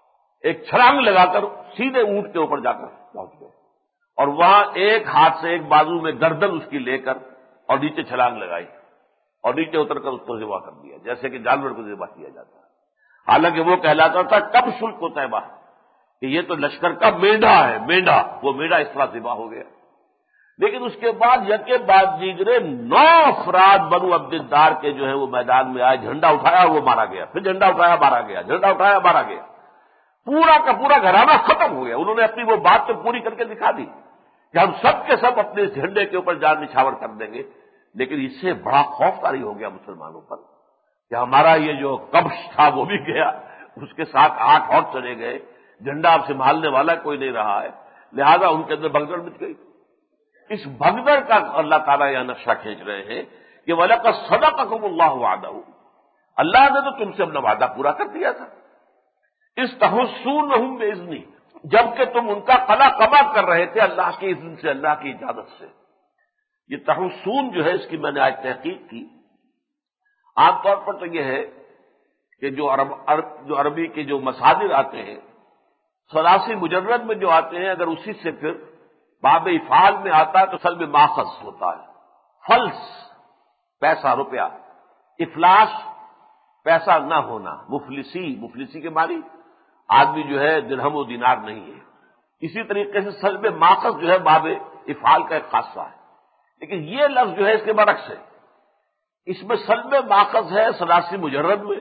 ایک چھلانگ لگا کر سیدھے اونٹ کے اوپر جا کر پہنچ گئے، اور وہاں ایک ہاتھ سے ایک بازو میں گردن اس کی لے کر اور نیچے چھلانگ لگائی اور نیچے اتر کر اس کو ذبح کر دیا، جیسے کہ جانور کو ذبح کیا جاتا ہے۔ حالانکہ وہ کہلاتا تھا کب شلک و طیبہ، کہ یہ تو لشکر کا مینڈا ہے، مینڈا، وہ مینڈا اس طرح ذبح ہو گیا۔ لیکن اس کے بعد یکے بعد دیگرے نو افراد بنو عبد الدار کے جو ہے وہ میدان میں آئے، جھنڈا اٹھایا وہ مارا گیا، پھر جھنڈا اٹھایا مارا گیا، جھنڈا اٹھایا مارا گیا، پورا کا پورا گھرانہ ختم ہو گیا۔ انہوں نے اپنی وہ بات تو پوری کر کے دکھا دی کہ ہم سب کے سب اپنے اس جھنڈے کے اوپر جان نچھاور کر دیں گے، لیکن اس سے بڑا خوف طاری ہو گیا مسلمانوں پر کہ ہمارا یہ جو کبش تھا وہ بھی گیا، اس کے ساتھ آٹھ اور چلے گئے، جھنڈا اب سنبھالنے والا کوئی نہیں رہا ہے، لہذا ان کے اندر بھگدڑ مچ گئی۔ اس بھگدڑ کا اللہ تعالیٰ یہاں نقشہ کھینچ رہے ہیں کہ وَلَقَدْ صَدَقَكُمُ اللَّهُ وَعْدَهُ، اللہ نے تو تم سے اپنا وعدہ پورا کر دیا تھا، اِسْتَحُسُّونَهُم بِإِذْنِهِ، جبکہ تم ان کا قلا قبا کر رہے تھے اللہ کے اذن سے، اللہ کی اجازت سے۔ یہ تحسون جو ہے اس کی میں نے آج تحقیق کی، عام طور پر تو یہ ہے کہ جو عرب عرب جو عربی کے جو مصادر آتے ہیں ثلاثی مجرد میں جو آتے ہیں، اگر اسی سے پھر باب افعال میں آتا ہے تو سلب ماخذ ہوتا ہے، فلس پیسہ روپیہ، افلاس پیسہ نہ ہونا، مفلسی مفلسی کے معنی آدمی جو ہے درہم و دینار نہیں ہے۔ اسی طریقے سے سلب ماخذ جو ہے باب افعال کا ایک خاصہ ہے، لیکن یہ لفظ جو ہے اس کے برعکس ہے، اس میں سلب ماخذ ہے ثلاثی مجرد میں،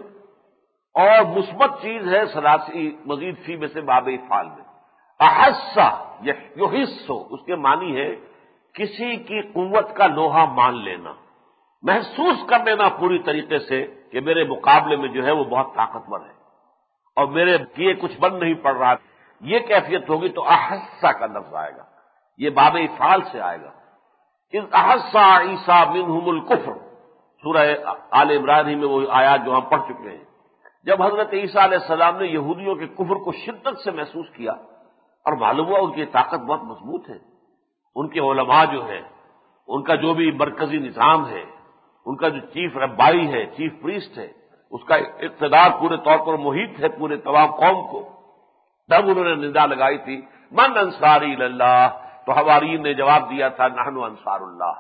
اور مثبت چیز ہے ثلاثی مزید فی میں سے باب افعال میں۔ احسا یحسو اس کے معنی ہے کسی کی قوت کا لوہا مان لینا، محسوس کر لینا پوری طریقے سے کہ میرے مقابلے میں جو ہے وہ بہت طاقتور ہے اور میرے کیے کچھ بن نہیں پڑ رہا، یہ کیفیت ہوگی تو احسا کا لفظ آئے گا، یہ باب افعال سے آئے گا۔ اذ احسا عیسیٰ منہم الکفر، سورہ آل عمران ہی میں وہ آیات جو ہم پڑھ چکے ہیں، جب حضرت عیسیٰ علیہ السلام نے یہودیوں کے کفر کو شدت سے محسوس کیا اور معلوم ہوا ان کی طاقت بہت مضبوط ہے، ان کے علماء جو ہیں، ان کا جو بھی مرکزی نظام ہے، ان کا جو چیف ربائی ہے، چیف پریسٹ ہے، اس کا اقتدار پورے طور پر محیط ہے پورے تمام قوم کو، تب انہوں نے ندا لگائی تھی من انصاری اللہ، تو حوارین نے جواب دیا تھا نحن انصار اللہ۔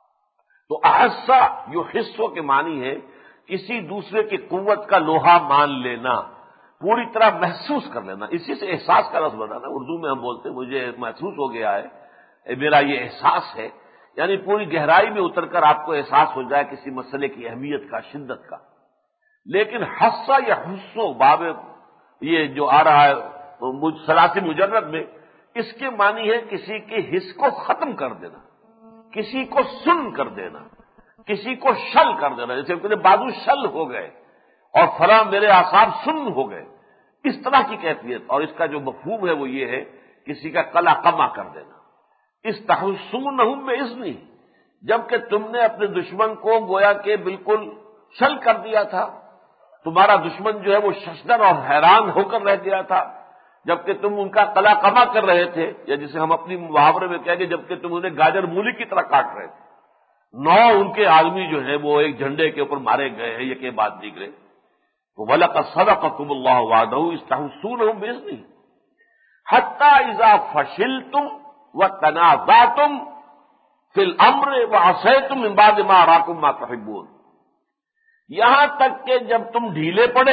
تو احسا جو حصوں کے معنی ہے کسی دوسرے کی قوت کا لوہا مان لینا، پوری طرح محسوس کر لینا، اسی سے احساس کا لفظ بنا نا، اردو میں ہم بولتے ہیں مجھے محسوس ہو گیا ہے، میرا یہ احساس ہے، یعنی پوری گہرائی میں اتر کر آپ کو احساس ہو جائے کسی مسئلے کی اہمیت کا، شدت کا۔ لیکن حصہ یا حصو باب یہ جو آ رہا ہے ثلاثی مجرد میں، اس کے معنی ہے کسی کے حص کو ختم کر دینا، کسی کو سن کر دینا، کسی کو شل کر دینا، جیسے میرے بازو شل ہو گئے اور فلاں میرے اعصاب سن ہو گئے، اس طرح کی کیفیت۔ اور اس کا جو مفہوم ہے وہ یہ ہے کسی کا قلا قما کر دینا۔ استحسونہم باذنہ، جبکہ تم نے اپنے دشمن کو گویا کہ بالکل شل کر دیا تھا، تمہارا دشمن جو ہے وہ ششدر اور حیران ہو کر رہ گیا تھا جبکہ تم ان کا قلا قما کر رہے تھے، یا جسے ہم اپنی محاورے میں کہیں گے جبکہ تم انہیں گاجر مولی کی طرح کاٹ رہے تھے۔ نو ان کے آدمی جو ہیں وہ ایک جھنڈے کے اوپر مارے گئے ہیں، یہ کہ بات دیکھ رہے۔ وَلَقَدْ صَدَقَكُمُ اللَّهُ وَعْدَهُ إِذْ تَحُسُّونَهُم بِإِذْنِهِ حَتَّىٰ إِذَا فَشِلْتُمْ وَتَنَازَعْتُمْ فِي الْأَمْرِ وَعَصَيْتُم مِّن بَعْدِ مَا أَرَاكُم مَّا تُحِبُّونَ، یہاں تک کہ جب تم ڈھیلے پڑے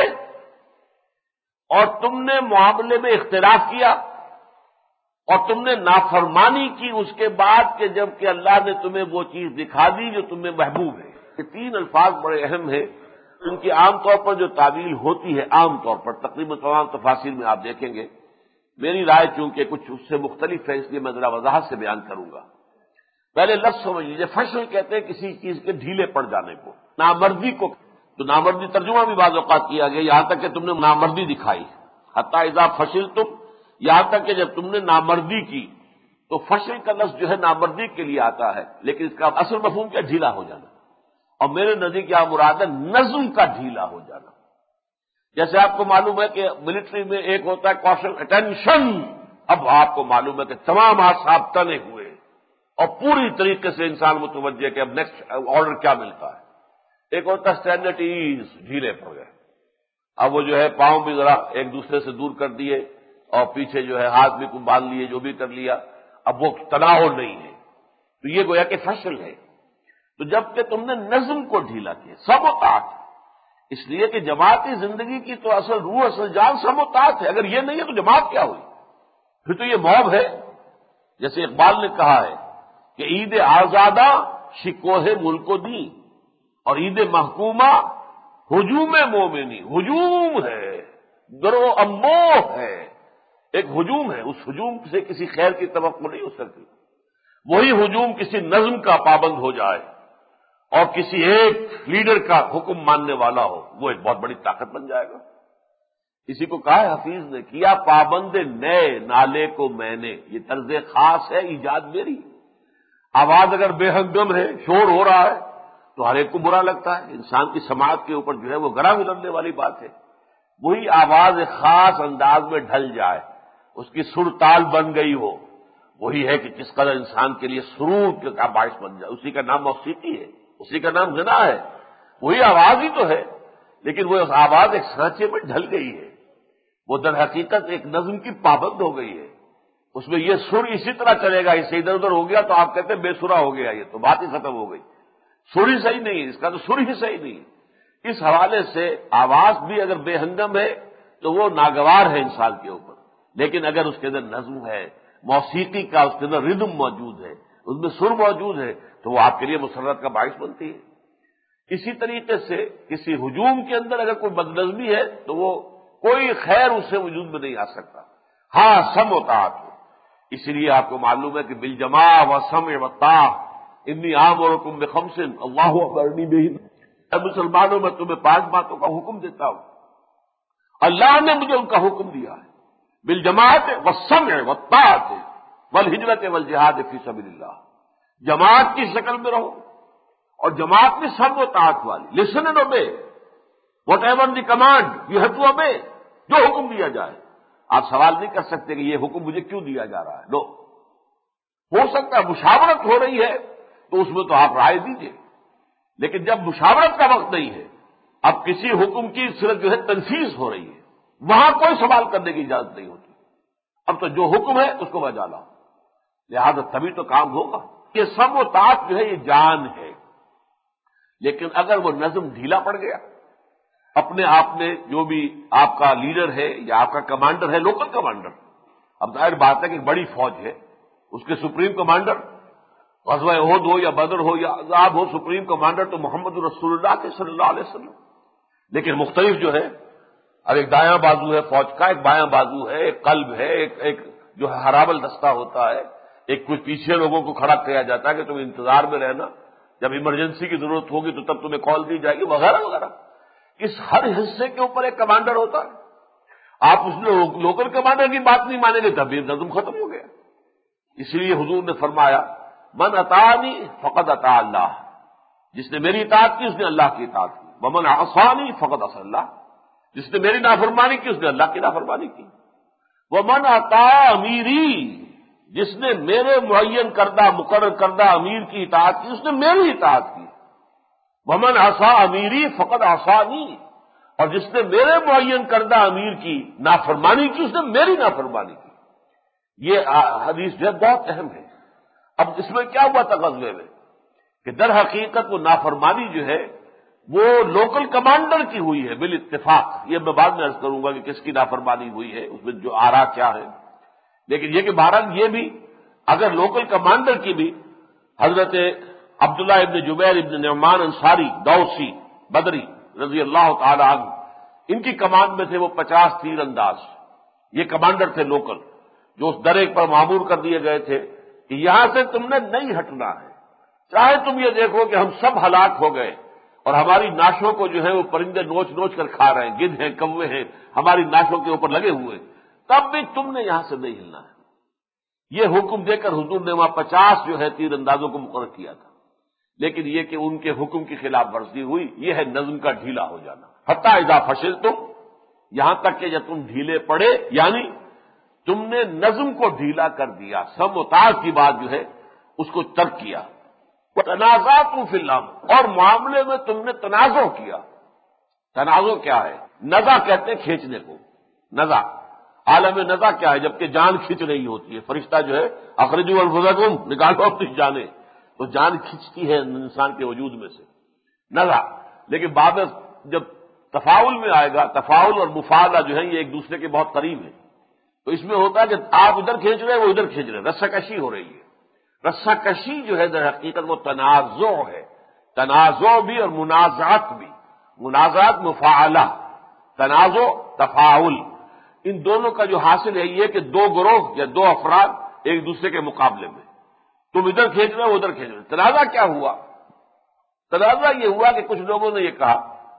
اور تم نے معاملے میں اختلاف کیا اور تم نے نافرمانی کی اس کے بعد کہ جب کہ اللہ نے تمہیں وہ چیز دکھا دی جو تمہیں محبوب ہے۔ یہ تین الفاظ بڑے اہم ہیں، ان کی عام طور پر جو تعویل ہوتی ہے، عام طور پر تقریباً تمام تفاصیر میں آپ دیکھیں گے، میری رائے چونکہ کچھ اس سے مختلف ہے اس لیے میں ذرا وضاحت سے بیان کروں گا۔ پہلے لفظ سمجھ لیجیے، فشل کہتے ہیں کسی چیز کے ڈھیلے پڑ جانے کو، نامردی کو، تو نامردی ترجمہ بھی بعض اوقات کیا گیا، یہاں تک کہ تم نے نامردی دکھائی، حتی اذا فشلتم، یہاں تک کہ جب تم نے نامردی کی، تو فشل کا لفظ جو ہے نامردی کے لیے آتا ہے، لیکن اس کا اصل مفہوم کیا؟ ڈھیلا ہو جانا، اور میرے نزدیک کیا مراد ہے؟ نظم کا ڈھیلا ہو جانا۔ جیسے آپ کو معلوم ہے کہ ملٹری میں ایک ہوتا ہے کوشن اٹینشن، اب آپ کو معلوم ہے کہ تمام اعصاب تنے ہوئے اور پوری طریقے سے انسان متوجہ کہ اب نیکسٹ آرڈر کیا ملتا ہے۔ ایک ہوتا ہے اسٹینڈرڈ ایز، ڈھیلے پڑ گئے، اب وہ جو ہے پاؤں بھی ذرا ایک دوسرے سے دور کر دیے، اور پیچھے جو ہے ہاتھ بھی کو باندھ لیے، جو بھی کر لیا، اب وہ تناؤ نہیں ہے، تو یہ گویا کہ فشل ہے۔ تو جب کہ تم نے نظم کو ڈھیلا کیا، سم و طاعت، اس لیے کہ جماعتی زندگی کی تو اصل روح، اصل جان سم و طاعت ہے۔ اگر یہ نہیں ہے تو جماعت کیا ہوئی؟ پھر تو یہ موب ہے۔ جیسے اقبال نے کہا ہے کہ عید آزادہ شکوہ ملک و دین، اور عید محکومہ ہجوم مومنی، ہجوم ہے، درو امو ہے، ایک ہجوم ہے، اس ہجوم سے کسی خیر کی توقع نہیں ہو سکتی۔ وہی ہجوم کسی نظم کا پابند ہو جائے اور کسی ایک لیڈر کا حکم ماننے والا ہو، وہ ایک بہت بڑی طاقت بن جائے گا۔ اسی کو کہا ہے حفیظ نے، کیا پابند نئے نالے کو میں نے، یہ طرز خاص ہے ایجاد میری۔ آواز اگر بے ہنگم ہے، شور ہو رہا ہے، تو ہر ایک کو برا لگتا ہے، انسان کی سماعت کے اوپر جو ہے وہ گراں گزرنے والی بات ہے۔ وہی آواز ایک خاص انداز میں ڈھل جائے، اس کی سر تال بن گئی ہو، وہی ہے کہ جس قدر انسان کے لیے سرور کا باعث بن جائے۔ اسی کا نام موسیقی ہے، اسی کا نام غنا ہے۔ وہی آواز ہی تو ہے، لیکن وہ آواز ایک سانچے میں ڈھل گئی ہے، وہ در حقیقت ایک نظم کی پابند ہو گئی ہے۔ اس میں یہ سر اسی طرح چلے گا، اس سے ادھر ادھر ہو گیا تو آپ کہتے ہیں بے سرا ہو گیا، یہ تو بات ہی ختم ہو گئی، سر ہی صحیح نہیں ہے، اس کا تو سر ہی صحیح نہیں ہے۔ اس حوالے سے آواز بھی اگر بے ہنگم ہے تو وہ ناگوار ہے انسان کے اوپر، لیکن اگر اس کے اندر نظم ہے، موسیقی کا اس کے اندر ردم موجود ہے، اس میں سر موجود ہے، تو وہ آپ کے لیے مسرت کا باعث بنتی ہے۔ اسی طریقے سے کسی ہجوم کے اندر اگر کوئی بدنظمی ہے تو وہ کوئی خیر اس سے وجود میں نہیں آ سکتا۔ ہاں سم و طاعت ہو، اسی لیے آپ کو معلوم ہے کہ بالجماع و سمع و طاعہ انی آمرکم بخمس اللہ امرنی بہن، اے مسلمانوں میں تمہیں پانچ باتوں کا حکم دیتا ہوں، اللہ نے مجھے ان کا حکم دیا ہے، بالجماعت والسمع والطاعت والہجرت والجہاد فی سبیل اللہ، جماعت کی شکل میں رہو، اور جماعت میں سم و طاعت والی، listen and obey, whatever the command you have to obey, جو حکم دیا جائے۔ آپ سوال نہیں کر سکتے کہ یہ حکم مجھے کیوں دیا جا رہا ہے، نو۔ ہو سکتا ہے مشاورت ہو رہی ہے تو اس میں تو آپ رائے دیجیے، لیکن جب مشاورت کا وقت نہیں ہے، اب کسی حکم کی صرف جو ہے تنفیذ ہو رہی ہے، وہاں کوئی سوال کرنے کی اجازت نہیں ہوتی۔ اب تو جو حکم ہے اس کو بجا لاؤ، لہذا تبھی تو کام ہوگا۔ یہ سم و طاعت جو ہے یہ جان ہے، لیکن اگر وہ نظم ڈھیلا پڑ گیا، اپنے آپ نے جو بھی آپ کا لیڈر ہے یا آپ کا کمانڈر ہے، لوکل کمانڈر، اب ظاہر بات ہے کہ ایک بڑی فوج ہے، اس کے سپریم کمانڈر غزوہ احد ہو یا بدر ہو یا عذاب ہو، سپریم کمانڈر تو محمد رسول اللہ کے صلی اللہ علیہ وسلم، لیکن مختلف جو ہے، اب ایک دایاں بازو ہے فوج کا، ایک بایاں بازو ہے، ایک قلب ہے، ایک ایک جو ہے ہرابل دستہ ہوتا ہے، ایک کچھ پیچھے لوگوں کو کھڑا کیا جاتا ہے کہ تم انتظار میں رہنا، جب ایمرجنسی کی ضرورت ہوگی تو تب تمہیں کال دی جائے گی، وغیرہ وغیرہ۔ اس ہر حصے کے اوپر ایک کمانڈر ہوتا ہے، آپ اس نے لوکل کمانڈر کی بات نہیں مانیں گے تب بھی نظم ختم ہو گیا۔ اس لیے حضور نے فرمایا من اطاعنی فقد اطاع اللہ، جس نے میری اطاعت کی اس نے اللہ کی اطاعت کی، ومن عصانی فقد عصى اللہ، جس نے میری نافرمانی کی اس نے اللہ کی نافرمانی کی، ومن اطاع امیری، جس نے میرے معین کردہ مقرر کردہ امیر کی اطاعت کی اس نے میری اطاعت کی، ومن عصى امیری فقد عصانی، اور جس نے میرے معین کردہ امیر کی نافرمانی کی اس نے میری نافرمانی کی۔ یہ حدیث جو ہے بہت اہم ہے۔ اب اس میں کیا ہوا تھا غزوے میں کہ در حقیقت وہ نافرمانی جو ہے وہ لوکل کمانڈر کی ہوئی ہے بالاتفاق، یہ میں بعد میں عرض کروں گا کہ کس کی نافرمانی ہوئی ہے، اس میں جو آرا کیا ہے، لیکن یہ کہ بہرحال یہ بھی اگر لوکل کمانڈر کی بھی، حضرت عبداللہ ابن جبیر ابن نعمان انصاری دوسی بدری رضی اللہ تعالی عنہ، ان کی کمان میں تھے وہ پچاس تیر انداز، یہ کمانڈر تھے لوکل، جو اس درے پر معمور کر دیے گئے تھے کہ یہاں سے تم نے نہیں ہٹنا ہے، چاہے تم یہ دیکھو کہ ہم سب ہلاک ہو گئے اور ہماری ناشوں کو جو ہے وہ پرندے نوچ نوچ کر کھا رہے ہیں، گدھ ہیں، کوے ہیں، ہماری ناشوں کے اوپر لگے ہوئے، تب بھی تم نے یہاں سے نہیں ہلنا ہے۔ یہ حکم دے کر حضور نے وہاں پچاس جو ہے تیر اندازوں کو مقرر کیا تھا، لیکن یہ کہ ان کے حکم کی خلاف ورزی ہوئی، یہ ہے نظم کا ڈھیلا ہو جانا۔ حتی اذا فشلتم، یہاں تک کہ جب تم ڈھیلے پڑے، یعنی تم نے نظم کو ڈھیلا کر دیا، سم و طاعت کی بات جو ہے اس کو ترک کیا، تنازعتم فی الامر، اور معاملے میں تم نے تنازع کیا۔ تنازع کیا ہے؟ نزع کہتے ہیں کھینچنے کو، نزع۔ عالم نزع کیا ہے؟ جبکہ جان کھینچ رہی ہوتی ہے، فرشتہ جو ہے اخرجوا انفسکم، نکالو اپنی جانیں، تو جان کھینچتی ہے انسان کے وجود میں سے نزع۔ لیکن بعد میں جب تفاعل میں آئے گا، تفاعل اور مفاعلہ جو ہے یہ ایک دوسرے کے بہت قریب ہیں، تو اس میں ہوتا ہے کہ آپ ادھر کھینچ رہے ہیں، وہ ادھر کھینچ رہے ہیں، رسہ کشی ہو رہی ہے۔ رسہ کشی جو ہے در حقیقت وہ تنازع ہے، تنازع بھی اور منازعات بھی، منازعات مفاعلہ، تنازع تفاعل، ان دونوں کا جو حاصل ہے یہ کہ دو گروہ یا دو افراد ایک دوسرے کے مقابلے میں، تم ادھر کھینچ رہے ہو ادھر کھینچ رہے ہو۔ تنازع کیا ہوا؟ تنازع یہ ہوا کہ کچھ لوگوں نے یہ کہا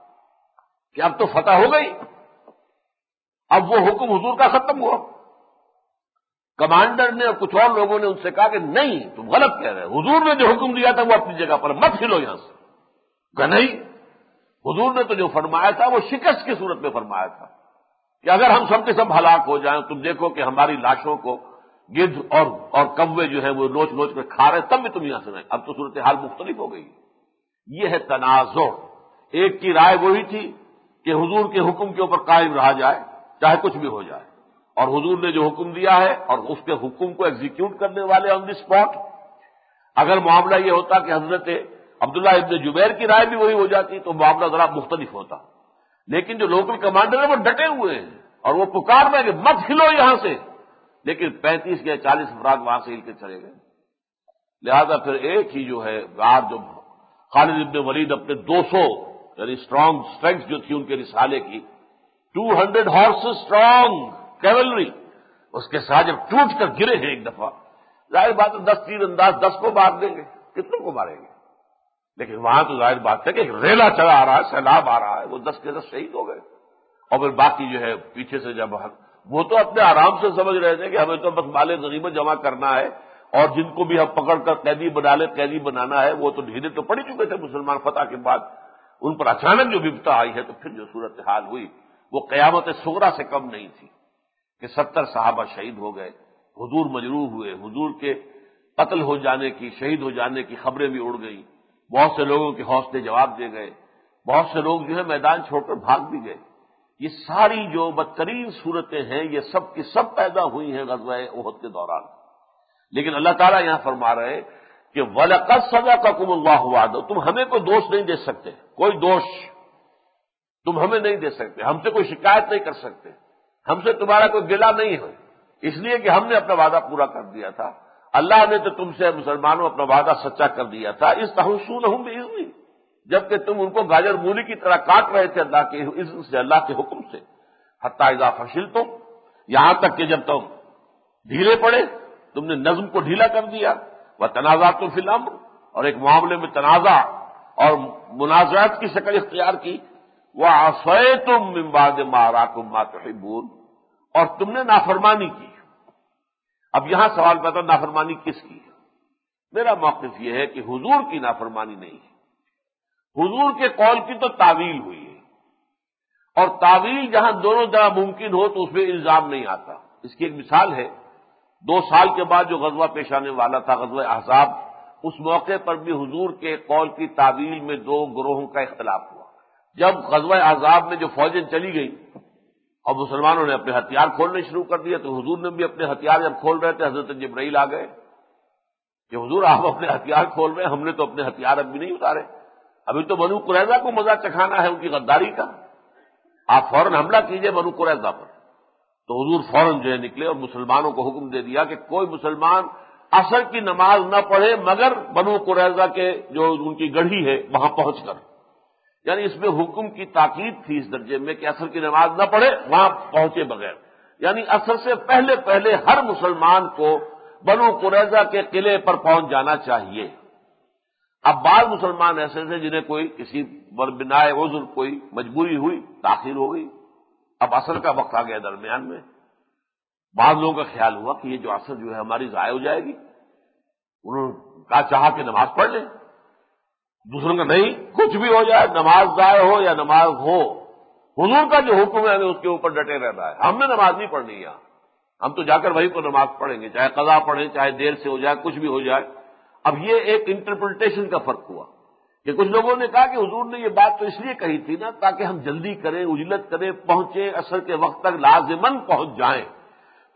کہ اب تو فتح ہو گئی، اب وہ حکم حضور کا ختم ہوا۔ کمانڈر نے اور کچھ اور لوگوں نے ان سے کہا کہ نہیں، تم غلط کہہ رہے ہو، حضور نے جو حکم دیا تھا وہ اپنی جگہ پر، مت ہلو یہاں سے۔ کہ نہیں، حضور نے تو جو فرمایا تھا وہ شکست کی صورت میں فرمایا تھا کہ اگر ہم سب کے سب ہلاک ہو جائیں، تم دیکھو کہ ہماری لاشوں کو گدھ اور اور کوے جو ہیں وہ نوچ نوچ کر کھا رہے، تب بھی تم یہاں سے نہیں۔ اب تو صورتحال مختلف ہو گئی۔ یہ ہے تنازع۔ ایک کی رائے وہی تھی کہ حضور کے حکم کے اوپر قائم رہا جائے چاہے کچھ بھی ہو جائے، اور حضور نے جو حکم دیا ہے اور اس کے حکم کو ایگزیکیوٹ کرنے والے آن دی اسپاٹ۔ اگر معاملہ یہ ہوتا کہ حضرت عبداللہ ابن جبیر کی رائے بھی وہی ہو جاتی تو معاملہ ذرا مختلف ہوتا، لیکن جو لوکل کمانڈر ہیں وہ ڈٹے ہوئے ہیں اور وہ پکار رہے ہیں کہ مت ہلو یہاں سے، لیکن پینتیس یا چالیس افراد وہاں سے ہل کے چلے گئے۔ لہذا پھر ایک ہی جو ہے غار جو خالد ابن ولید اپنے دو سو یعنی اسٹرانگ اسٹرینگس جو تھی ان کے رسالے کی، two hundred horse strong cavalry, اس کے ساتھ جب ٹوٹ کر گرے ہیں ایک دفعہ، ظاہر بات ہے دس تیر انداز دس کو مار دیں گے، کتنے کو ماریں گے؟ لیکن وہاں تو ظاہر بات ہے کہ ایک ریلا چلا آ رہا ہے، سیلاب آ رہا ہے، وہ دس کے دس شہید ہو گئے۔ اور پھر باقی جو ہے پیچھے سے جب وہ تو اپنے آرام سے سمجھ رہے تھے کہ ہمیں تو بس مال غنیمت جمع کرنا ہے، اور جن کو بھی ہم پکڑ کر قیدی بنا لے قیدی بنانا ہے، وہ تو ڈھیلے تو پڑ چکے تھے مسلمان فتح کے بعد، ان پر اچانک جو بپتا آئی ہے تو پھر جو صورتحال ہوئی وہ قیامت صغریٰ سے کم نہیں تھی کہ ستر صحابہ شہید ہو گئے، حضور مجروح ہوئے، حضور کے قتل ہو جانے کی، شہید ہو جانے کی خبریں بھی اڑ گئیں، بہت سے لوگوں کے حوصلے جواب دے گئے، بہت سے لوگ جو ہے میدان چھوڑ کر بھاگ بھی گئے۔ یہ ساری جو بدترین صورتیں ہیں یہ سب کی سب پیدا ہوئی ہیں غزوہ احد کے دوران۔ لیکن اللہ تعالیٰ یہاں فرما رہے ہیں کہ وَلَقَدْ صَدَقَكُمُ اللَّهُ وَعْدَهُ، تم ہمیں کوئی دوش نہیں دے سکتے، کوئی دوش تم ہمیں نہیں دے سکتے، ہم سے کوئی شکایت نہیں کر سکتے، ہم سے تمہارا کوئی گلہ نہیں ہے، اس لیے کہ ہم نے اپنا وعدہ پورا کر دیا تھا۔ اللہ نے تو تم سے مسلمانوں اپنا وعدہ سچا کر دیا تھا، اس تحسونہم بإذنہ، جبکہ تم ان کو گاجر مولی کی طرح کاٹ رہے تھے اللہ کے اذن سے، اللہ کے حکم سے، حتی اذا فشلتم، یہاں تک کہ جب تم ڈھیلے پڑے، تم نے نظم کو ڈھیلا کر دیا، وتنازعتم فی الامر، اور ایک معاملے میں تنازع اور منازعات کی شکل اختیار کی، وعصیتم من بعد ما اراکم ما تحبون، اور تم نے نافرمانی کی۔ اب یہاں سوال پیدا، نافرمانی کس کی ہے؟ میرا موقف یہ ہے کہ حضور کی نافرمانی نہیں ہے، حضور کے قول کی تو تعویل ہوئی ہے، اور تعویل جہاں دونوں طرح ممکن ہو تو اس میں الزام نہیں آتا۔ اس کی ایک مثال ہے، دو سال کے بعد جو غزوہ پیش آنے والا تھا، غزوہ احزاب، اس موقع پر بھی حضور کے قول کی تعویل میں دو گروہوں کا اختلاف ہوا۔ جب غزوہ احزاب میں جو فوجیں چلی گئی اور مسلمانوں نے اپنے ہتھیار کھولنے شروع کر دیے تو حضور نے بھی اپنے ہتھیار جب کھول رہے تھے، حضرت جبرائیل آ گئے کہ حضور آپ اپنے ہتھیار کھول رہے ہیں، ہم نے تو اپنے ہتھیار اب بھی نہیں اتارے، ابھی تو بنو قریظہ کو مزہ چکھانا ہے ان کی غداری کا، آپ فوراً حملہ کیجئے بنو قریظہ پر۔ تو حضور فوراً جو ہے نکلے اور مسلمانوں کو حکم دے دیا کہ کوئی مسلمان عصر کی نماز نہ پڑھے مگر بنو قریظہ کے جو ان کی گڑھی ہے وہاں پہنچ کر، یعنی اس میں حکم کی تاکید تھی اس درجے میں کہ عصر کی نماز نہ پڑھے وہاں پہنچے بغیر، یعنی عصر سے پہلے پہلے ہر مسلمان کو بنو قریظہ کے قلعے پر پہنچ جانا چاہیے۔ اب بعض مسلمان ایسے تھے جنہیں کوئی کسی بنائے عذر کوئی مجبوری ہوئی، تاخیر ہو گئی، اب عصر کا وقت آ گیا درمیان میں، بعض لوگوں کا خیال ہوا کہ یہ جو عصر جو ہے ہماری ضائع ہو جائے گی، انہوں نے کہا چاہا کہ نماز پڑھ لیں، دوسروں کا نہیں، کچھ بھی ہو جائے، نماز ضائع ہو یا نماز ہو، حضور کا جو حکم ہے ہمیں اس کے اوپر ڈٹے رہنا ہے، ہم نے نماز نہیں پڑھنی یہاں، ہم تو جا کر وہی کو نماز پڑھیں گے، چاہے قضا پڑھیں چاہے دیر سے ہو جائے، کچھ بھی ہو جائے۔ اب یہ ایک انٹرپریٹیشن کا فرق ہوا کہ کچھ لوگوں نے کہا کہ حضور نے یہ بات تو اس لیے کہی تھی نا تاکہ ہم جلدی کریں، عجلت کریں، پہنچیں، عصر کے وقت تک لازماً پہنچ جائیں،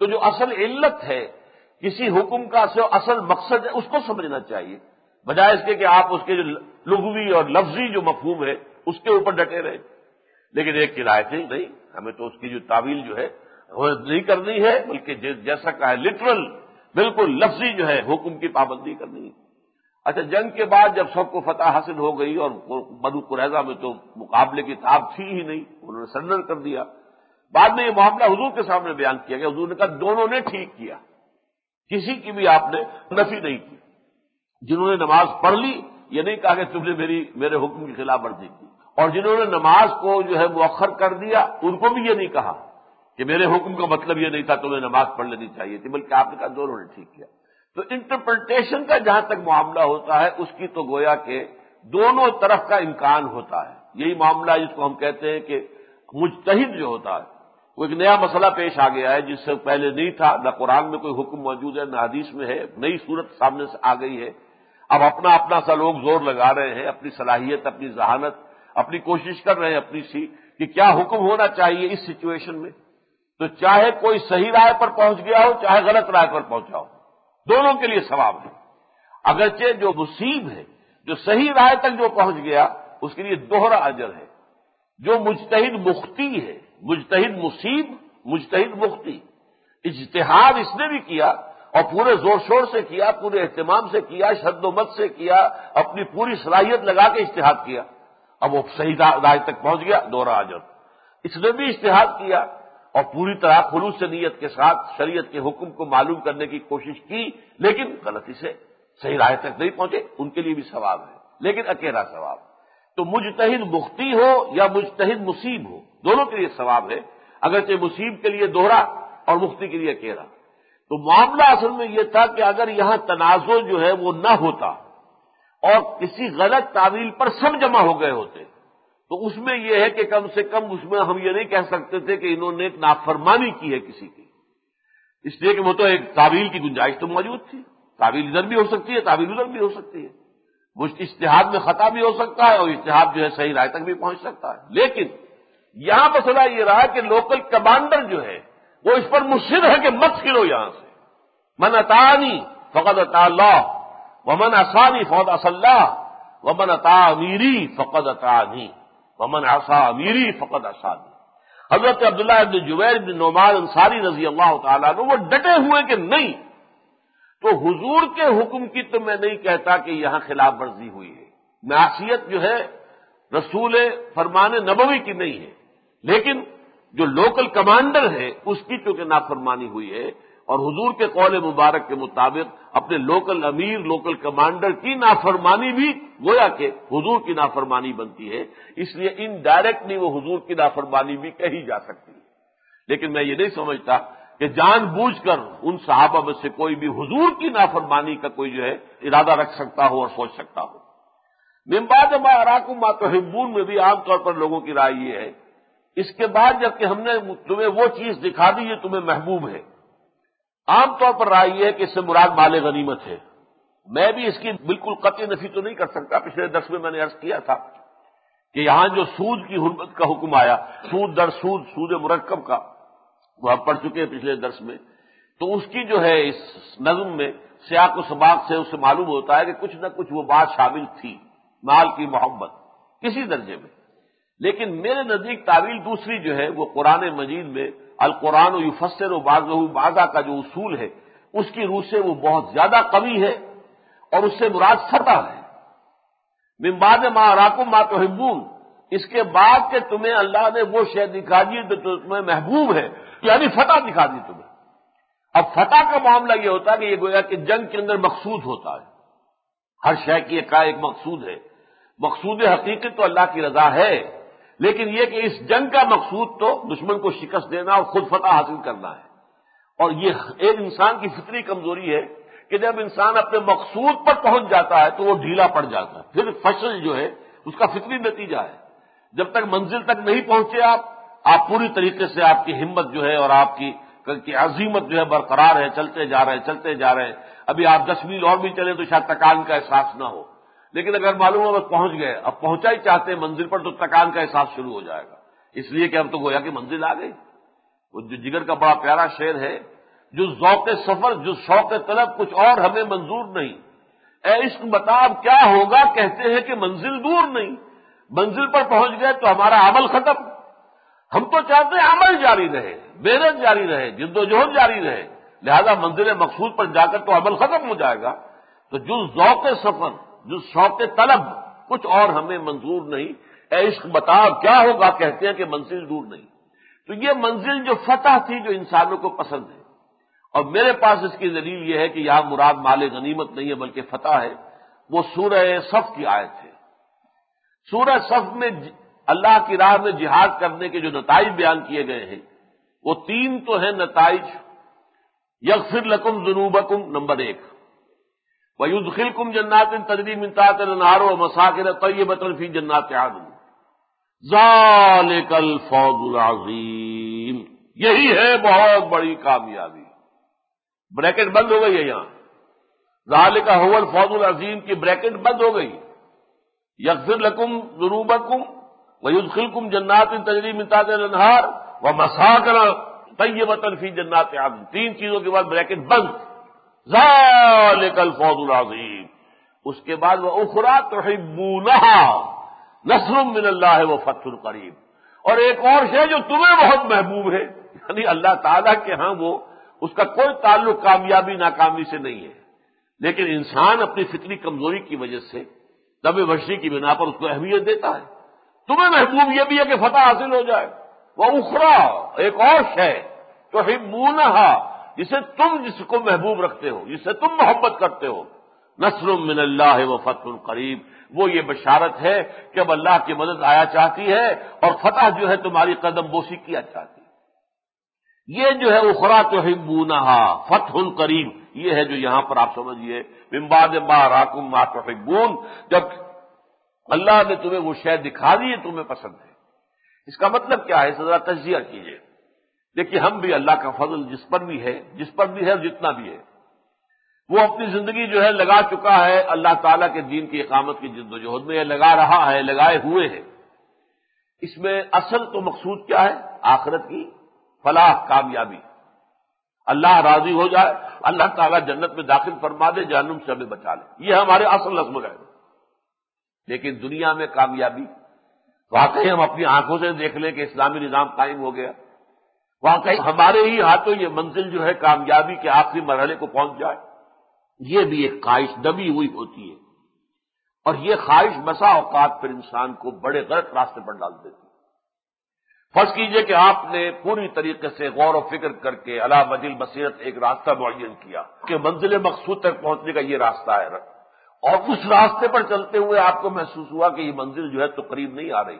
تو جو اصل علت ہے کسی حکم کا اصل مقصد ہے اس کو سمجھنا چاہیے، بجائے اس کے کہ آپ اس کے جو لغوی اور لفظی جو مفہوم ہے اس کے اوپر ڈٹے رہے۔ لیکن ایک کی رائے تھی نہیں، ہمیں تو اس کی جو تعویل جو ہے وہ نہیں کرنی ہے، بلکہ جیسا کہا ہے لٹرل بالکل لفظی جو ہے حکم کی پابندی کرنی ہے۔ اچھا، جنگ کے بعد جب سب کو فتح حاصل ہو گئی اور بنو قریظہ میں تو مقابلے کی تاب تھی ہی نہیں، انہوں نے سرنڈر کر دیا، بعد میں یہ معاملہ حضور کے سامنے بیان کیا گیا، حضور نے کہا دونوں نے ٹھیک کیا، کسی کی بھی آپ نے نفی نہیں کی۔ جنہوں نے نماز پڑھ لی یہ نہیں کہا کہ تم نے میری میرے حکم کی خلاف ورزی کی، اور جنہوں نے نماز کو جو ہے مؤخر کر دیا ان کو بھی یہ نہیں کہا کہ میرے حکم کا مطلب یہ نہیں تھا تمہیں نماز پڑھ لینی چاہیے تھی، بلکہ آپ نے کہا دونوں نے ٹھیک کیا۔ تو انٹرپریٹیشن کا جہاں تک معاملہ ہوتا ہے اس کی تو گویا کہ دونوں طرف کا امکان ہوتا ہے۔ یہی معاملہ جس کو ہم کہتے ہیں کہ مجتہد جو ہوتا ہے، وہ ایک نیا مسئلہ پیش آ گیا ہے جس سے پہلے نہیں تھا، نہ قرآن میں کوئی حکم موجود ہے نہ حدیث میں ہے، نئی صورت سامنے سے آ گئی ہے۔ اب اپنا اپنا سا لوگ زور لگا رہے ہیں، اپنی صلاحیت، اپنی ذہانت، اپنی کوشش کر رہے ہیں اپنی سی کہ کیا حکم ہونا چاہیے اس سچویشن میں۔ تو چاہے کوئی صحیح رائے پر پہنچ گیا ہو چاہے غلط رائے پر پہنچا ہو، دونوں کے لیے ثواب ہے۔ اگرچہ جو مصیب ہے، جو صحیح رائے تک جو پہنچ گیا اس کے لیے دوہرا اجر ہے۔ جو مجتہد مختی ہے، مجتہد مصیب، مجتہد مختی، اجتہاد اس نے بھی کیا اور پورے زور شور سے کیا، پورے اہتمام سے کیا، شد و مت سے کیا، اپنی پوری صلاحیت لگا کے اجتہاد کیا، اب وہ صحیح رائے تک پہنچ گیا، دوہرا اجر۔ اس نے بھی اجتہاد کیا اور پوری طرح خلوص نیت کے ساتھ شریعت کے حکم کو معلوم کرنے کی کوشش کی، لیکن غلطی سے صحیح رائے تک نہیں پہنچے، ان کے لیے بھی ثواب ہے، لیکن اکیلا ثواب۔ تو مجتہد مختی ہو یا مجتہد مصیب ہو، دونوں کے لیے ثواب ہے، اگرچہ مصیب کے لیے دوہرا اور مختی کے لیے اکیلا۔ تو معاملہ اصل میں یہ تھا کہ اگر یہاں تنازع جو ہے وہ نہ ہوتا اور کسی غلط تعویل پر سب جمع ہو گئے ہوتے تو اس میں یہ ہے کہ کم سے کم اس میں ہم یہ نہیں کہہ سکتے تھے کہ انہوں نے ایک نافرمانی کی ہے کسی کی، اس لیے کہ وہ تو ایک تعویل کی گنجائش تو موجود تھی، تعویل ادھر بھی ہو سکتی ہے تعویل ادھر بھی ہو سکتی ہے، وہ اجتہاد میں خطا بھی ہو سکتا ہے اور اجتہاد جو ہے صحیح رائے تک بھی پہنچ سکتا ہے۔ لیکن یہاں مسئلہ یہ رہا کہ لوکل کمانڈر جو ہے وہ اس پر مصر ہے کہ مت پھرو یہاں سے، من اطاعنی فقد اطاع اللہ ومن عصانی فقد عصی اللہ ومن اطاع امیری فقد اطاعنی ومن عصی امیری فقد عصانی۔ حضرت عبداللہ ابن جبیر بن نعمان انصاری رضی اللہ تعالیٰ عنہ وہ ڈٹے ہوئے کہ نہیں، تو حضور کے حکم کی تو میں نہیں کہتا کہ یہاں خلاف ورزی ہوئی ہے، معصیت جو ہے رسول فرمان نبوی کی نہیں ہے، لیکن جو لوکل کمانڈر ہے اس کی چونکہ نافرمانی ہوئی ہے، اور حضور کے قول مبارک کے مطابق اپنے لوکل امیر لوکل کمانڈر کی نافرمانی بھی گویا کہ حضور کی نافرمانی بنتی ہے، اس لیے انڈائریکٹلی وہ حضور کی نافرمانی بھی کہی جا سکتی ہے۔ لیکن میں یہ نہیں سمجھتا کہ جان بوجھ کر ان صحابہ میں سے کوئی بھی حضور کی نافرمانی کا کوئی جو ہے ارادہ رکھ سکتا ہو اور سوچ سکتا ہو۔ من بعد ما اراکم ما تحبون میں بھی عام طور پر لوگوں کی رائے یہ ہے، اس کے بعد جب کہ ہم نے تمہیں وہ چیز دکھا دی یہ تمہیں محبوب ہے، عام طور پر رائے یہ ہے کہ اس سے مراد مال غنیمت ہے۔ میں بھی اس کی بالکل قطعی نفی تو نہیں کر سکتا، پچھلے درس میں میں نے عرض کیا تھا کہ یہاں جو سود کی حرمت کا حکم آیا، سود در سود، سود مرکب کا، وہ ہم پڑھ چکے ہیں پچھلے درس میں، تو اس کی جو ہے اس نظم میں سیاق و سباق سے اسے معلوم ہوتا ہے کہ کچھ نہ کچھ وہ بات شامل تھی، مال کی محبت کسی درجے میں۔ لیکن میرے نزدیک تعویل دوسری جو ہے وہ قرآن مجید میں القرآن یفسر بعضہ بعضا کا جو اصول ہے اس کی روح سے وہ بہت زیادہ قوی ہے، اور اس سے مراد فتح ہے۔ من بعد ما اراکم ما تحبون، اس کے بعد کہ تمہیں اللہ نے وہ شے دکھا دی جو تمہیں محبوب ہے، یعنی فتح دکھا دی تمہیں۔ اب فتح کا معاملہ یہ ہوتا ہے کہ یہ گویا کہ جنگ کے اندر مقصود ہوتا ہے، ہر شے کی ایک ایک مقصود ہے، مقصود حقیقی تو اللہ کی رضا ہے، لیکن یہ کہ اس جنگ کا مقصود تو دشمن کو شکست دینا اور خود فتح حاصل کرنا ہے۔ اور یہ ایک انسان کی فطری کمزوری ہے کہ جب انسان اپنے مقصود پر پہنچ جاتا ہے تو وہ ڈھیلا پڑ جاتا ہے، پھر فشل جو ہے اس کا فطری نتیجہ ہے۔ جب تک منزل تک نہیں پہنچے آپ آپ پوری طریقے سے آپ کی ہمت جو ہے اور آپ کی کی عزیمت جو ہے برقرار ہے، چلتے جا رہے ہیں چلتے جا رہے ہیں، ابھی آپ دس میل اور بھی چلیں تو شاید تکان کا احساس نہ ہو، لیکن اگر معلوم ہو بس پہنچ گئے، اب پہنچا ہی چاہتے ہیں منزل پر، تو تکان کا احساس شروع ہو جائے گا، اس لیے کہ اب تو گویا کہ منزل آ گئی۔ وہ جو جگر کا بڑا پیارا شعر ہے جو ذوق سفر، جو شوق طلب، کچھ اور ہمیں منظور نہیں۔ اے عشق بتا اب کیا ہوگا، کہتے ہیں کہ منزل دور نہیں، منزل پر پہنچ گئے تو ہمارا عمل ختم۔ ہم تو چاہتے ہیں عمل جاری رہے، محنت جاری رہے، جد و جہد جاری رہے، لہذا منزل مقصود پر جا کر تو عمل ختم ہو جائے گا۔ تو جو ذوق سفر، جو شوق طلب، کچھ اور ہمیں منظور نہیں۔ اے عشق بتا اب کیا ہوگا، کہتے ہیں کہ منزل دور نہیں۔ تو یہ منزل جو فتح تھی، جو انسانوں کو پسند ہے، اور میرے پاس اس کی دلیل یہ ہے کہ یہاں مراد مال غنیمت نہیں ہے بلکہ فتح ہے، وہ سورہ صف کی آیت ہے۔ سورہ صف میں اللہ کی راہ میں جہاد کرنے کے جو نتائج بیان کیے گئے ہیں، وہ تین تو ہیں نتائج۔ یغفر لکم ذنوبکم نمبر ایک، وَيُدْخِلْكُمْ جَنَّاتٍ تَجْرِی مِن تحتہا الْأَنْہَارُ وَمَسَاکِنَ طَیِّبَةً فِی جَنَّاتِ عَدْنٍ ذَلِکَ الْفَوْزُ الْعَظِیمُ۔ یہی ہے بہت بڑی کامیابی۔ بریکٹ بند ہو گئی ہے یہاں، ذَلِکَ هُوَ الْفَوْزُ الْعَظِیمُ کی بریکٹ بند ہو گئی۔ یغفر لکم ذنوبکم وَيُدْخِلْكُمْ جَنَّاتٍ تَجْرِی مِن تحتہا الْأَنْہَارُ وَمَسَاکِنَ طَیِّبَةً فِی جَنَّاتِ عَدْنٍ، تین چیزوں کے بعد بریکٹ بند۔ ذَلِکَ الْفَوْزُ الْعَظِیمُ، اس کے بعد وَأُخْرَىٰ تُحِبُّونَہَا نَصْرٌ مِّنَ اللَّہِ وَفَتْحٌ قَرِیب، اور ایک اور شے جو تمہیں بہت محبوب ہے، یعنی اللہ تعالیٰ کے ہاں وہ اس کا کوئی تعلق کامیابی ناکامی سے نہیں ہے، لیکن انسان اپنی فطری کمزوری کی وجہ سے دم بشری کی بنا پر اس کو اہمیت دیتا ہے۔ تمہیں محبوب یہ بھی ہے کہ فتح حاصل ہو جائے۔ وَأُخْرَىٰ ایک اور شے تُحِبُّونَہَا جسے تم جس کو محبوب رکھتے ہو، جس سے تم محبت کرتے ہو، نصر من اللہ وفتح قریب، وہ یہ بشارت ہے کہ اب اللہ کی مدد آیا چاہتی ہے اور فتح جو ہے تمہاری قدم بوسی کیا چاہتی ہے۔ یہ جو ہے اخرى تحبونہا فتح قریب، یہ ہے جو یہاں پر آپ سمجھیے من بعد ما اراکم ما تحبون، جب اللہ نے تمہیں وہ شے دکھا دی ہے تمہیں پسند ہے۔ اس کا مطلب کیا ہے، اس ذرا تجزیہ کیجیے۔ دیکھیے ہم بھی اللہ کا فضل جس پر بھی ہے، جس پر بھی ہے اور جتنا بھی ہے، وہ اپنی زندگی جو ہے لگا چکا ہے اللہ تعالیٰ کے دین کی اقامت کی جد و جہد میں، لگا رہا ہے، لگائے ہوئے ہے۔ اس میں اصل تو مقصود کیا ہے، آخرت کی فلاح، کامیابی، اللہ راضی ہو جائے، اللہ تعالیٰ جنت میں داخل فرما دے، جہنم سے ہمیں بچا لے، یہ ہمارے اصل نظم ہے۔ لیکن دنیا میں کامیابی واقعی ہم اپنی آنکھوں سے دیکھ لیں کہ اسلامی نظام قائم ہو گیا، واقعی ہمارے ہی ہاتھوں یہ منزل جو ہے کامیابی کے آخری مرحلے کو پہنچ جائے، یہ بھی ایک خواہش دبی ہوئی ہوتی ہے، اور یہ خواہش بسا اوقات پھر انسان کو بڑے غلط راستے پر ڈال دیتی ہے۔ فرض کیجئے کہ آپ نے پوری طریقے سے غور و فکر کر کے علی وجہ البصیرت ایک راستہ معین کیا کہ منزل مقصود تک پہنچنے کا یہ راستہ ہے، اور اس راستے پر چلتے ہوئے آپ کو محسوس ہوا کہ یہ منزل جو ہے تو قریب نہیں آ رہی۔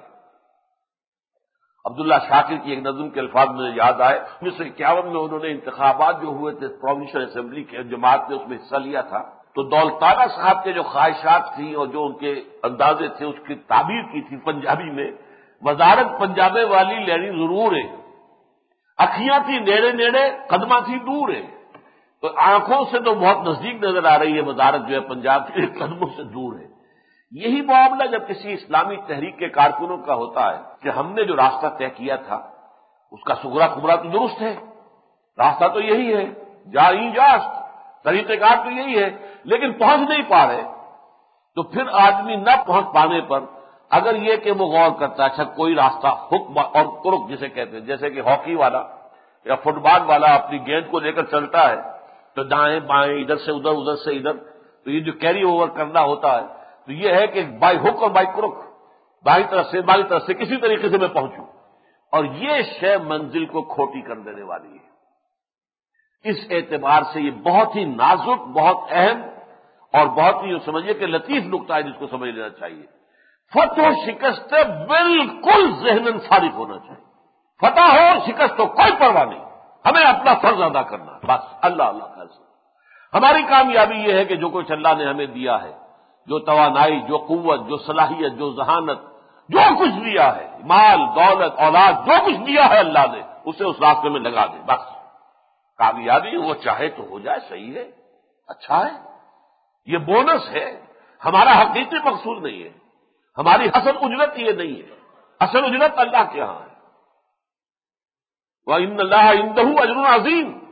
عبداللہ شاکر کی ایک نظم کے الفاظ مجھے یاد آئے، انیس سو اکیاون میں انہوں نے انتخابات جو ہوئے تھے پروونشل اسمبلی کے، جماعت نے اس میں حصہ لیا تھا، تو دولتانہ صاحب کے جو خواہشات تھیں اور جو ان کے اندازے تھے اس کی تعبیر کی تھی پنجابی میں، وزارت پنجابے والی لینی ضرور ہے، اکھیاں تھی نیڑے نیڑے، قدمہ تھی دور ہے۔ تو آنکھوں سے تو بہت نزدیک نظر آ رہی ہے وزارت جو ہے پنجاب کے، قدموں سے دور ہے۔ یہی معاملہ جب کسی اسلامی تحریک کے کارکنوں کا ہوتا ہے کہ ہم نے جو راستہ طے کیا تھا اس کا سغرا کبرا تو درست ہے، راستہ تو یہی ہے، جائیں جاست، طریقہ کار تو یہی ہے، لیکن پہنچ نہیں پا رہے، تو پھر آدمی نہ پہنچ پانے پر اگر یہ کہ وہ غور کرتا ہے اچھا کوئی راستہ حکم اور ترک جسے کہتے ہیں، جیسے کہ ہاکی والا یا فٹ بال والا اپنی گیند کو لے کر چلتا ہے تو دائیں بائیں ادھر سے ادھر ادھر سے ادھر، تو یہ جو کیری اوور کرنا ہوتا ہے تو یہ ہے کہ بائی ہک اور بائی کرک، بائیں طرف سے بائیں طرف سے کسی طریقے سے میں پہنچوں، اور یہ شے منزل کو کھوٹی کر دینے والی ہے۔ اس اعتبار سے یہ بہت ہی نازک، بہت اہم اور بہت ہی سمجھیے کہ لطیف نقطہ ہے جس کو سمجھ لینا چاہیے۔ فتح و شکست بالکل ذہناً فارغ ہونا چاہیے، فتح ہو اور شکست ہو کوئی پرواہ نہیں، ہمیں اپنا فرض ادا کرنا ہے بس، اللہ اللہ کا حضرت۔ ہماری کامیابی یہ ہے کہ جو کچھ اللہ نے ہمیں دیا ہے، جو توانائی، جو قوت، جو صلاحیت، جو ذہانت، جو کچھ دیا ہے، مال دولت اولاد، جو کچھ دیا ہے اللہ نے، اسے اس راستے میں لگا دے بس۔ کامیابی وہ چاہے تو ہو جائے، صحیح ہے، اچھا ہے، یہ بونس ہے، ہمارا حقیقی مقصود نہیں ہے، ہماری اصل اجرت یہ نہیں ہے، اصل اجرت اللہ کے ہاں ہے۔ وَإِنَّ اللَّهَ عِندَهُ أَجْرٌ عَظِيمٌ،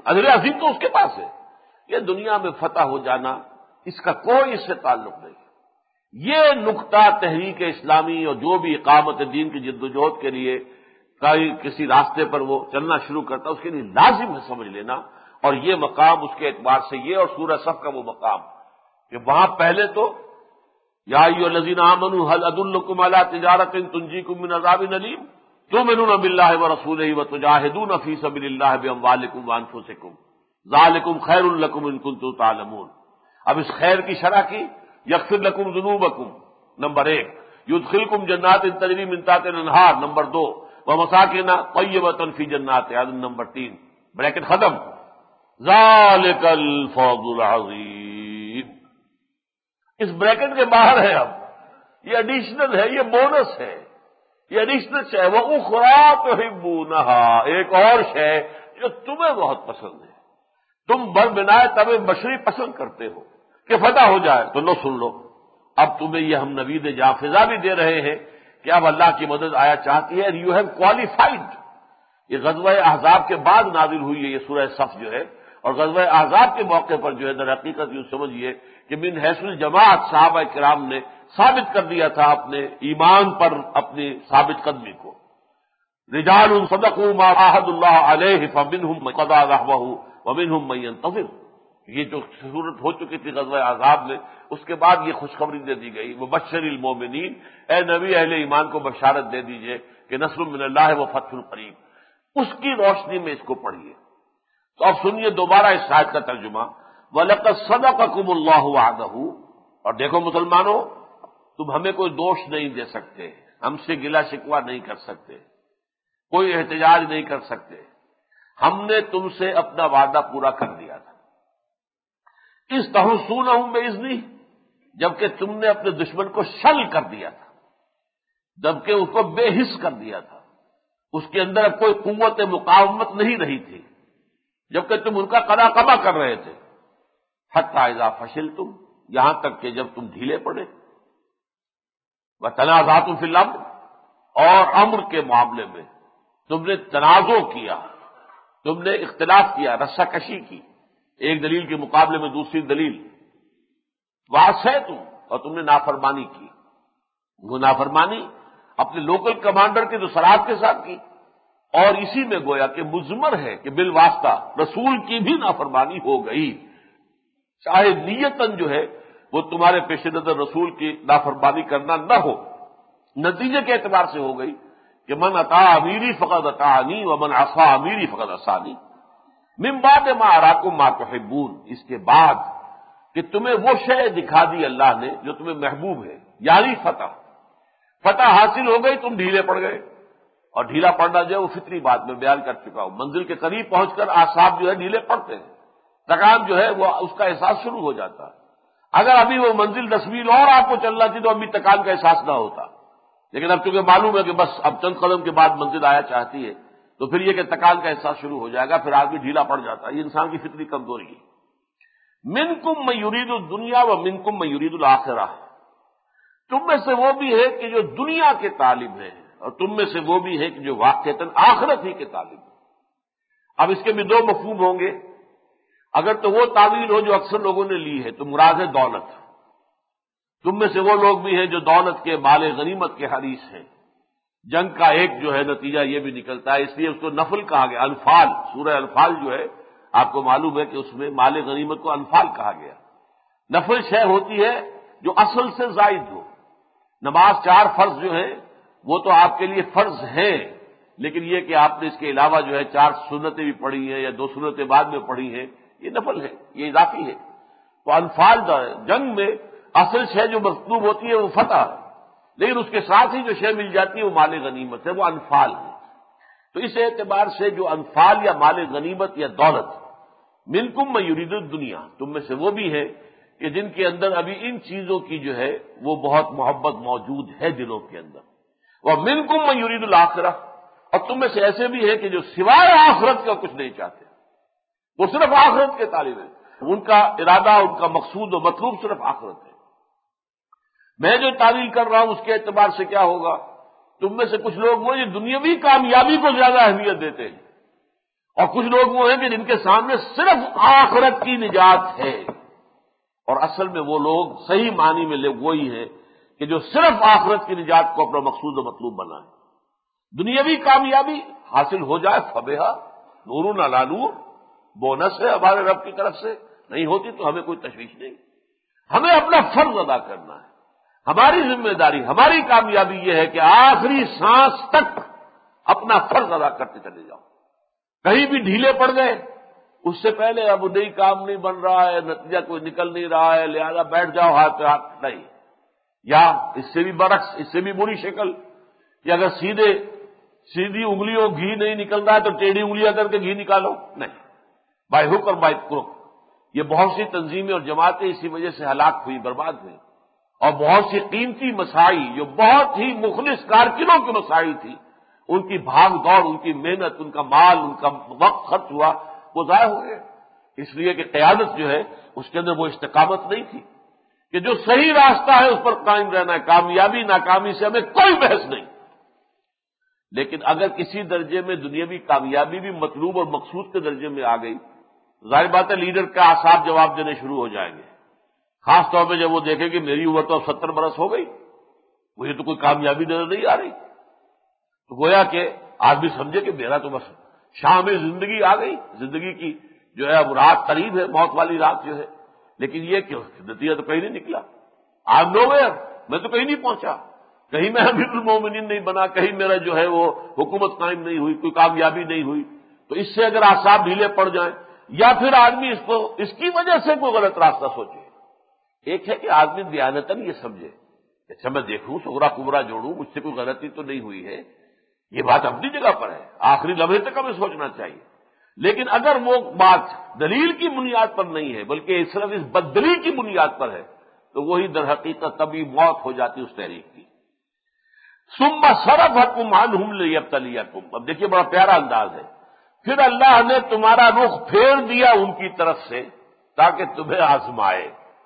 اجر عظیم تو اس کے پاس ہے. یہ دنیا میں فتح ہو جانا اس کا کوئی اس سے تعلق نہیں. یہ نقطہ تحریک اسلامی اور جو بھی اقامت دین کی جدوجہد کے لیے کئی کسی راستے پر وہ چلنا شروع کرتا ہے اس کے لیے لازم ہے سمجھ لینا. اور یہ مقام اس کے اعتبار سے یہ اور سورہ صف کا وہ مقام کہ وہاں پہلے تو یا ایھا الذین آمنوا هل ادلکم علی تجارۃ تنجیکم من عذاب الیم تؤمنون باللہ ورسولہ وتجاہدون فی سبیل اللہ باموالکم وانفسکم ذالکم خیر لکم ان کنتم تعلمون. اب اس خیر کی شرح کی یغفر لکم ذنوبکم نمبر ایک، یدخلکم جنات تجری من تحتها الانہار نمبر دو، ومساکن طیبۃ فی جنات عدن نمبر تین. بریکٹ ختم. ذالک الفوز العظیم. اس بریکٹ کے باہر ہے. اب یہ ایڈیشنل ہے، یہ بونس ہے، یہ ایڈیشنل شے. وَأُخْرَىٰ تُحِبُّونَهَا، ایک اور شے جو تمہیں بہت پسند ہے. تم بربنائے تب بشری پسند کرتے ہو کہ فتح ہو جائے تو لو سن لو. اب تمہیں یہ ہم نوید جاں فضا بھی دے رہے ہیں کہ اب اللہ کی مدد آیا چاہتی ہے. You have qualified. یہ غزوہ احزاب کے بعد نازل ہوئی ہے یہ سورہ صف جو ہے، اور غزوہ احزاب کے موقع پر جو ہے در حقیقت یوں سمجھیے کہ من حیث الجماعت صحابہ کرام نے ثابت کر دیا تھا اپنے ایمان پر اپنی ثابت قدمی کو. رجال صدقوا ما عاهدوا الله عليه فمنهم من قضى نحبه ومنهم من ينتظر. یہ جو صورت ہو چکی تھی غزوہ احزاب میں، اس کے بعد یہ خوشخبری دے دی گئی وبشر المومنین، اے نبی اہل ایمان کو بشارت دے دیجئے کہ نصر من اللہ و فتح قریب. اس کی روشنی میں اس کو پڑھیے. تو اب سنیے دوبارہ اس آیت کا ترجمہ. وَلَقَدْ صَدَقَكُمُ اللَّهُ وَعْدَهُ. اور دیکھو مسلمانوں، تم ہمیں کوئی دوش نہیں دے سکتے، ہم سے گلہ شکوہ نہیں کر سکتے، کوئی احتجاج نہیں کر سکتے. ہم نے تم سے اپنا وعدہ پورا کر دیا تھا. اس تحسونہم بإذنہ، جبکہ تم نے اپنے دشمن کو شل کر دیا تھا، جبکہ اس کو بے حس کر دیا تھا، اس کے اندر اب کوئی قوت مقاومت نہیں رہی تھی، جبکہ تم ان کا قضا قبا کر رہے تھے. حتی اذا فشلتم، یہاں تک کہ جب تم ڈھیلے پڑے. وتنازعتم فی الامر، اور امر کے معاملے میں تم نے تنازع کیا، تم نے اختلاف کیا، رسہ کشی کی، ایک دلیل کے مقابلے میں دوسری دلیل. وعصیتم، اور تم نے نافرمانی کی. وہ نافرمانی اپنے لوکل کمانڈر کے جو سرحد کے ساتھ کی، اور اسی میں گویا کہ مضمر ہے کہ بالواسطہ رسول کی بھی نافرمانی ہو گئی، چاہے نیتاً جو ہے وہ تمہارے پیش نظر رسول کی نافرمانی کرنا نہ ہو، نتیجے کے اعتبار سے ہو گئی کہ من اطاع امیری فقد اطاعنی ومن عصى امیری فقد عصانی. من بعد ما اراکم ما تحبون، اس کے بعد کہ تمہیں وہ شے دکھا دی اللہ نے جو تمہیں محبوب ہے، یعنی فتح. فتح حاصل ہو گئی، تم ڈھیلے پڑ گئے. اور ڈھیلا پڑنا جو ہے وہ فطری بات میں بیان کر چکا ہوں. منزل کے قریب پہنچ کر اعصاب جو ہے ڈھیلے پڑتے ہیں، تکان جو ہے وہ اس کا احساس شروع ہو جاتا ہے. اگر ابھی وہ منزل دس میل اور آپ کو چلنا تھی تو ابھی تکان کا احساس نہ ہوتا، لیکن اب چونکہ معلوم ہے کہ بس اب چند قدم کے بعد منزل آیا چاہتی ہے تو پھر یہ کہ تکان کا احساس شروع ہو جائے گا، پھر آدمی ڈھیلا پڑ جاتا ہے. یہ انسان کی فطری کمزوری ہے. منکم من یرید الدنیا و منکم من یرید الآخرہ. تم میں سے وہ بھی ہے کہ جو دنیا کے طالب ہیں، اور تم میں سے وہ بھی ہے کہ جو واقعتاً آخرت ہی کے طالب ہیں. اب اس کے بھی دو مفہوم ہوں گے. اگر تو وہ تعویل ہو جو اکثر لوگوں نے لی ہے تو مراد ہے دولت. تم میں سے وہ لوگ بھی ہیں جو دولت کے مال غنیمت کے حریص ہیں. جنگ کا ایک جو ہے نتیجہ یہ بھی نکلتا ہے، اس لیے اس کو نفل کہا گیا. انفال، سورہ انفال جو ہے آپ کو معلوم ہے کہ اس میں مال غنیمت کو انفال کہا گیا. نفل شے ہوتی ہے جو اصل سے زائد ہو. نماز چار فرض جو ہے وہ تو آپ کے لیے فرض ہیں، لیکن یہ کہ آپ نے اس کے علاوہ جو ہے چار سنتیں بھی پڑھی ہیں یا دو سنتیں بعد میں پڑھی ہیں، یہ نفل ہے، یہ اضافی ہے. تو انفال جنگ میں اصل شے جو مطلوب ہوتی ہے وہ فتح ہے، لیکن اس کے ساتھ ہی جو شے مل جاتی ہے وہ مال غنیمت ہے، وہ انفال ہے. تو اس اعتبار سے جو انفال یا مال غنیمت یا دولت، منکم من یرید الدنیا، تم میں سے وہ بھی ہے کہ جن کے اندر ابھی ان چیزوں کی جو ہے وہ بہت محبت موجود ہے دلوں کے اندر. وہ منکم من یرید الآخرہ، اور تم میں سے ایسے بھی ہے کہ جو سوائے آخرت کا کچھ نہیں چاہتے، وہ صرف آخرت کے طالب ہیں. ان کا ارادہ، ان کا مقصود و مطلوب صرف آخرت ہے. میں جو تعویل کر رہا ہوں اس کے اعتبار سے کیا ہوگا، تم میں سے کچھ لوگ وہ یہ دنیاوی کامیابی کو زیادہ اہمیت دیتے ہیں اور کچھ لوگ وہ ہیں کہ جن کے سامنے صرف آخرت کی نجات ہے، اور اصل میں وہ لوگ صحیح معنی میں لوگ وہی ہیں کہ جو صرف آخرت کی نجات کو اپنا مقصود و مطلوب بنائیں۔ دنیاوی کامیابی حاصل ہو جائے فبہا، نور علی نور، بونس ہے ہمارے رب کی طرف سے، نہیں ہوتی تو ہمیں کوئی تشویش نہیں۔ ہمیں اپنا فرض ادا کرنا ہے، ہماری ذمہ داری، ہماری کامیابی یہ ہے کہ آخری سانس تک اپنا فرض ادا کرتے چلے جاؤ۔ کہیں بھی ڈھیلے پڑ گئے، اس سے پہلے اب نئی کام نہیں بن رہا ہے، نتیجہ کوئی نکل نہیں رہا ہے، لہذا بیٹھ جاؤ ہاتھ پہ ہاتھ، نہیں۔ یا اس سے بھی برعکس، اس سے بھی بری شکل کہ اگر سیدھے سیدھی انگلیوں گھی نہیں نکل رہا ہے تو ٹیڑھی انگلیاں کر کے گھی نکالو، نہیں، بائی ہک اور بائی کروک۔ یہ بہت سی تنظیمیں اور جماعتیں اسی وجہ سے ہلاک ہوئی، برباد ہوئی، اور بہت سی قیمتی مساعی جو بہت ہی مخلص کارکنوں کی مساعی تھی، ان کی بھاگ دوڑ، ان کی محنت، ان کا مال، ان کا وقت خرچ ہوا، وہ ضائع ہو گئے، اس لیے کہ قیادت جو ہے اس کے اندر وہ استقامت نہیں تھی کہ جو صحیح راستہ ہے اس پر قائم رہنا ہے۔ کامیابی ناکامی سے ہمیں کوئی بحث نہیں، لیکن اگر کسی درجے میں دنیاوی کامیابی بھی مطلوب اور مقصود کے درجے میں آ گئی، ظاہر بات ہے لیڈر کا اعصاب جواب دینے شروع ہو جائیں گے، خاص طور پہ جب وہ دیکھے کہ میری عمر تو اب ستر برس ہو گئی، مجھے تو کوئی کامیابی نظر نہیں آ رہی، تو گویا کہ آدمی سمجھے کہ میرا تو بس شام زندگی آ گئی، زندگی کی جو ہے اب رات قریب ہے، موت والی رات جو ہے، لیکن یہ کہ نتیجہ تو کہیں نہیں نکلا، آئی ایم نو ویئر، میں تو کہیں نہیں پہنچا، کہیں میں امیر المومنین نہیں بنا، کہیں میرا جو ہے وہ حکومت قائم نہیں ہوئی، کوئی کامیابی نہیں ہوئی۔ تو اس سے اگر اعصاب ڈھیلے پڑ جائیں، یا پھر آدمی اس کو اس کی وجہ سے کوئی غلط راستہ سوچے۔ ایک ہے کہ آدمی دیانتاً یہ سمجھے، اچھا میں دیکھوں سغرا کبرا جوڑوں، مجھ سے کوئی غلطی تو نہیں ہوئی ہے، یہ بات اپنی جگہ پر ہے، آخری لمحے تک ہمیں سوچنا چاہیے، لیکن اگر وہ بات دلیل کی بنیاد پر نہیں ہے بلکہ صرف اس بددلی کی بنیاد پر ہے تو وہی در حقیقت تبھی موت ہو جاتی اس تحریک کی۔ ثم صرفکم عنہم لیبتلیکم، اب دیکھیے بڑا پیارا انداز ہے، پھر اللہ نے تمہارا رخ پھیر دیا ان کی طرف سے تاکہ تمہیں آزمائے۔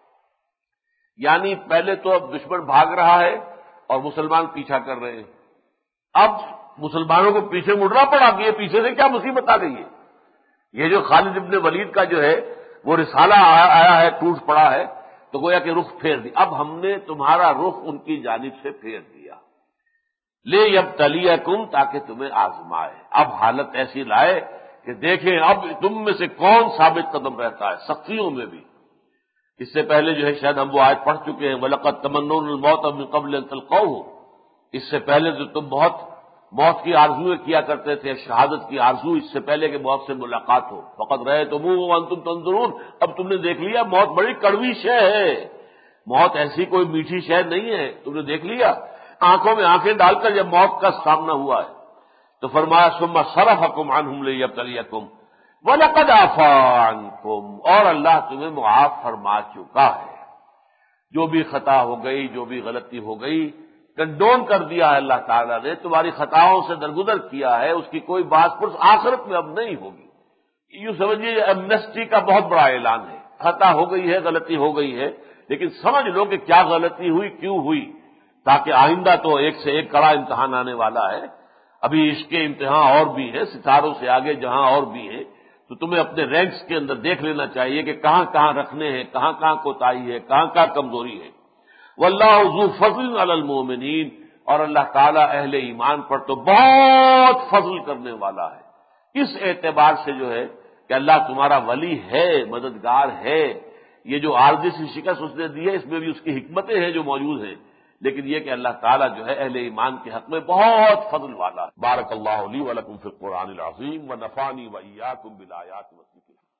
یعنی پہلے تو اب دشمن بھاگ رہا ہے اور مسلمان پیچھا کر رہے ہیں، اب مسلمانوں کو پیچھے مڑنا پڑا کہ یہ پیچھے سے کیا مصیبت آ گئی ہے۔ یہ جو خالد ابن ولید کا جو ہے وہ رسالہ آیا ہے، ٹوٹ پڑا ہے، تو گویا کہ رخ پھیر دی، اب ہم نے تمہارا رخ ان کی جانب سے پھیر دیا، لے یبتلیکم تاکہ تمہیں آزمائے۔ اب حالت ایسی لائے کہ دیکھیں اب تم میں سے کون ثابت قدم رہتا ہے سختیوں میں بھی۔ اس سے پہلے جو ہے شاید ہم وہ آیت پڑھ چکے ہیں، وَلَقَدْ تَمَنَّوْنَ الْمَوْتَ مِن قَبْلِ أَن تَلْقَوْهُ، اس سے پہلے جو تم بہت موت کی آرزویں کیا کرتے تھے، شہادت کی آرزو، اس سے پہلے کہ موت سے ملاقات ہو، فَقَدْ رَأَيْتُمُوهُ وَأَنْتُمْ تَنظُرُونَ، اب تم نے دیکھ لیا موت بڑی کڑوی شے ہے، موت ایسی کوئی میٹھی شے نہیں ہے، تم نے دیکھ لیا، آنکھوں میں آنکھیں ڈال کر جب موت کا سامنا ہوا ہے تو فرمایا ثم صرفکم عنہم لیبتلیکم وَلَقَدْ عَفَا عَنْکُمْ، اور اللہ تمہیں معاف فرما چکا ہے، جو بھی خطا ہو گئی، جو بھی غلطی ہو گئی، کنڈون کر دیا ہے اللہ تعالیٰ نے، تمہاری خطاؤں سے درگزر کیا ہے، اس کی کوئی باز پرس آخرت میں اب نہیں ہوگی۔ یوں سمجھیے ایمنسٹی کا بہت بڑا اعلان ہے، خطا ہو گئی ہے، غلطی ہو گئی ہے، لیکن سمجھ لو کہ کیا غلطی ہوئی، کیوں ہوئی، تاکہ آئندہ تو ایک سے ایک کڑا امتحان آنے والا ہے، ابھی اس کے امتحان اور بھی ہیں، ستاروں سے آگے جہاں اور بھی ہیں، تو تمہیں اپنے رینکس کے اندر دیکھ لینا چاہیے کہ کہاں کہاں رکھنے ہیں، کہاں کہاں کوتاہی ہے، کہاں کہاں کمزوری ہے۔ واللہ ذو فضل علی المؤمنین، اور اللہ تعالیٰ اہل ایمان پر تو بہت فضل کرنے والا ہے، اس اعتبار سے جو ہے کہ اللہ تمہارا ولی ہے، مددگار ہے۔ یہ جو عارضی سی شکست اس نے دی ہے اس میں بھی اس کی حکمتیں ہیں جو موجود ہیں، لیکن یہ کہ اللہ تعالیٰ جو ہے اہل ایمان کے حق میں بہت فضل والا ہے۔ بارک اللہ لی ولکم فی القرآن العظیم ونفعنی وإیاکم بالآیات والذکر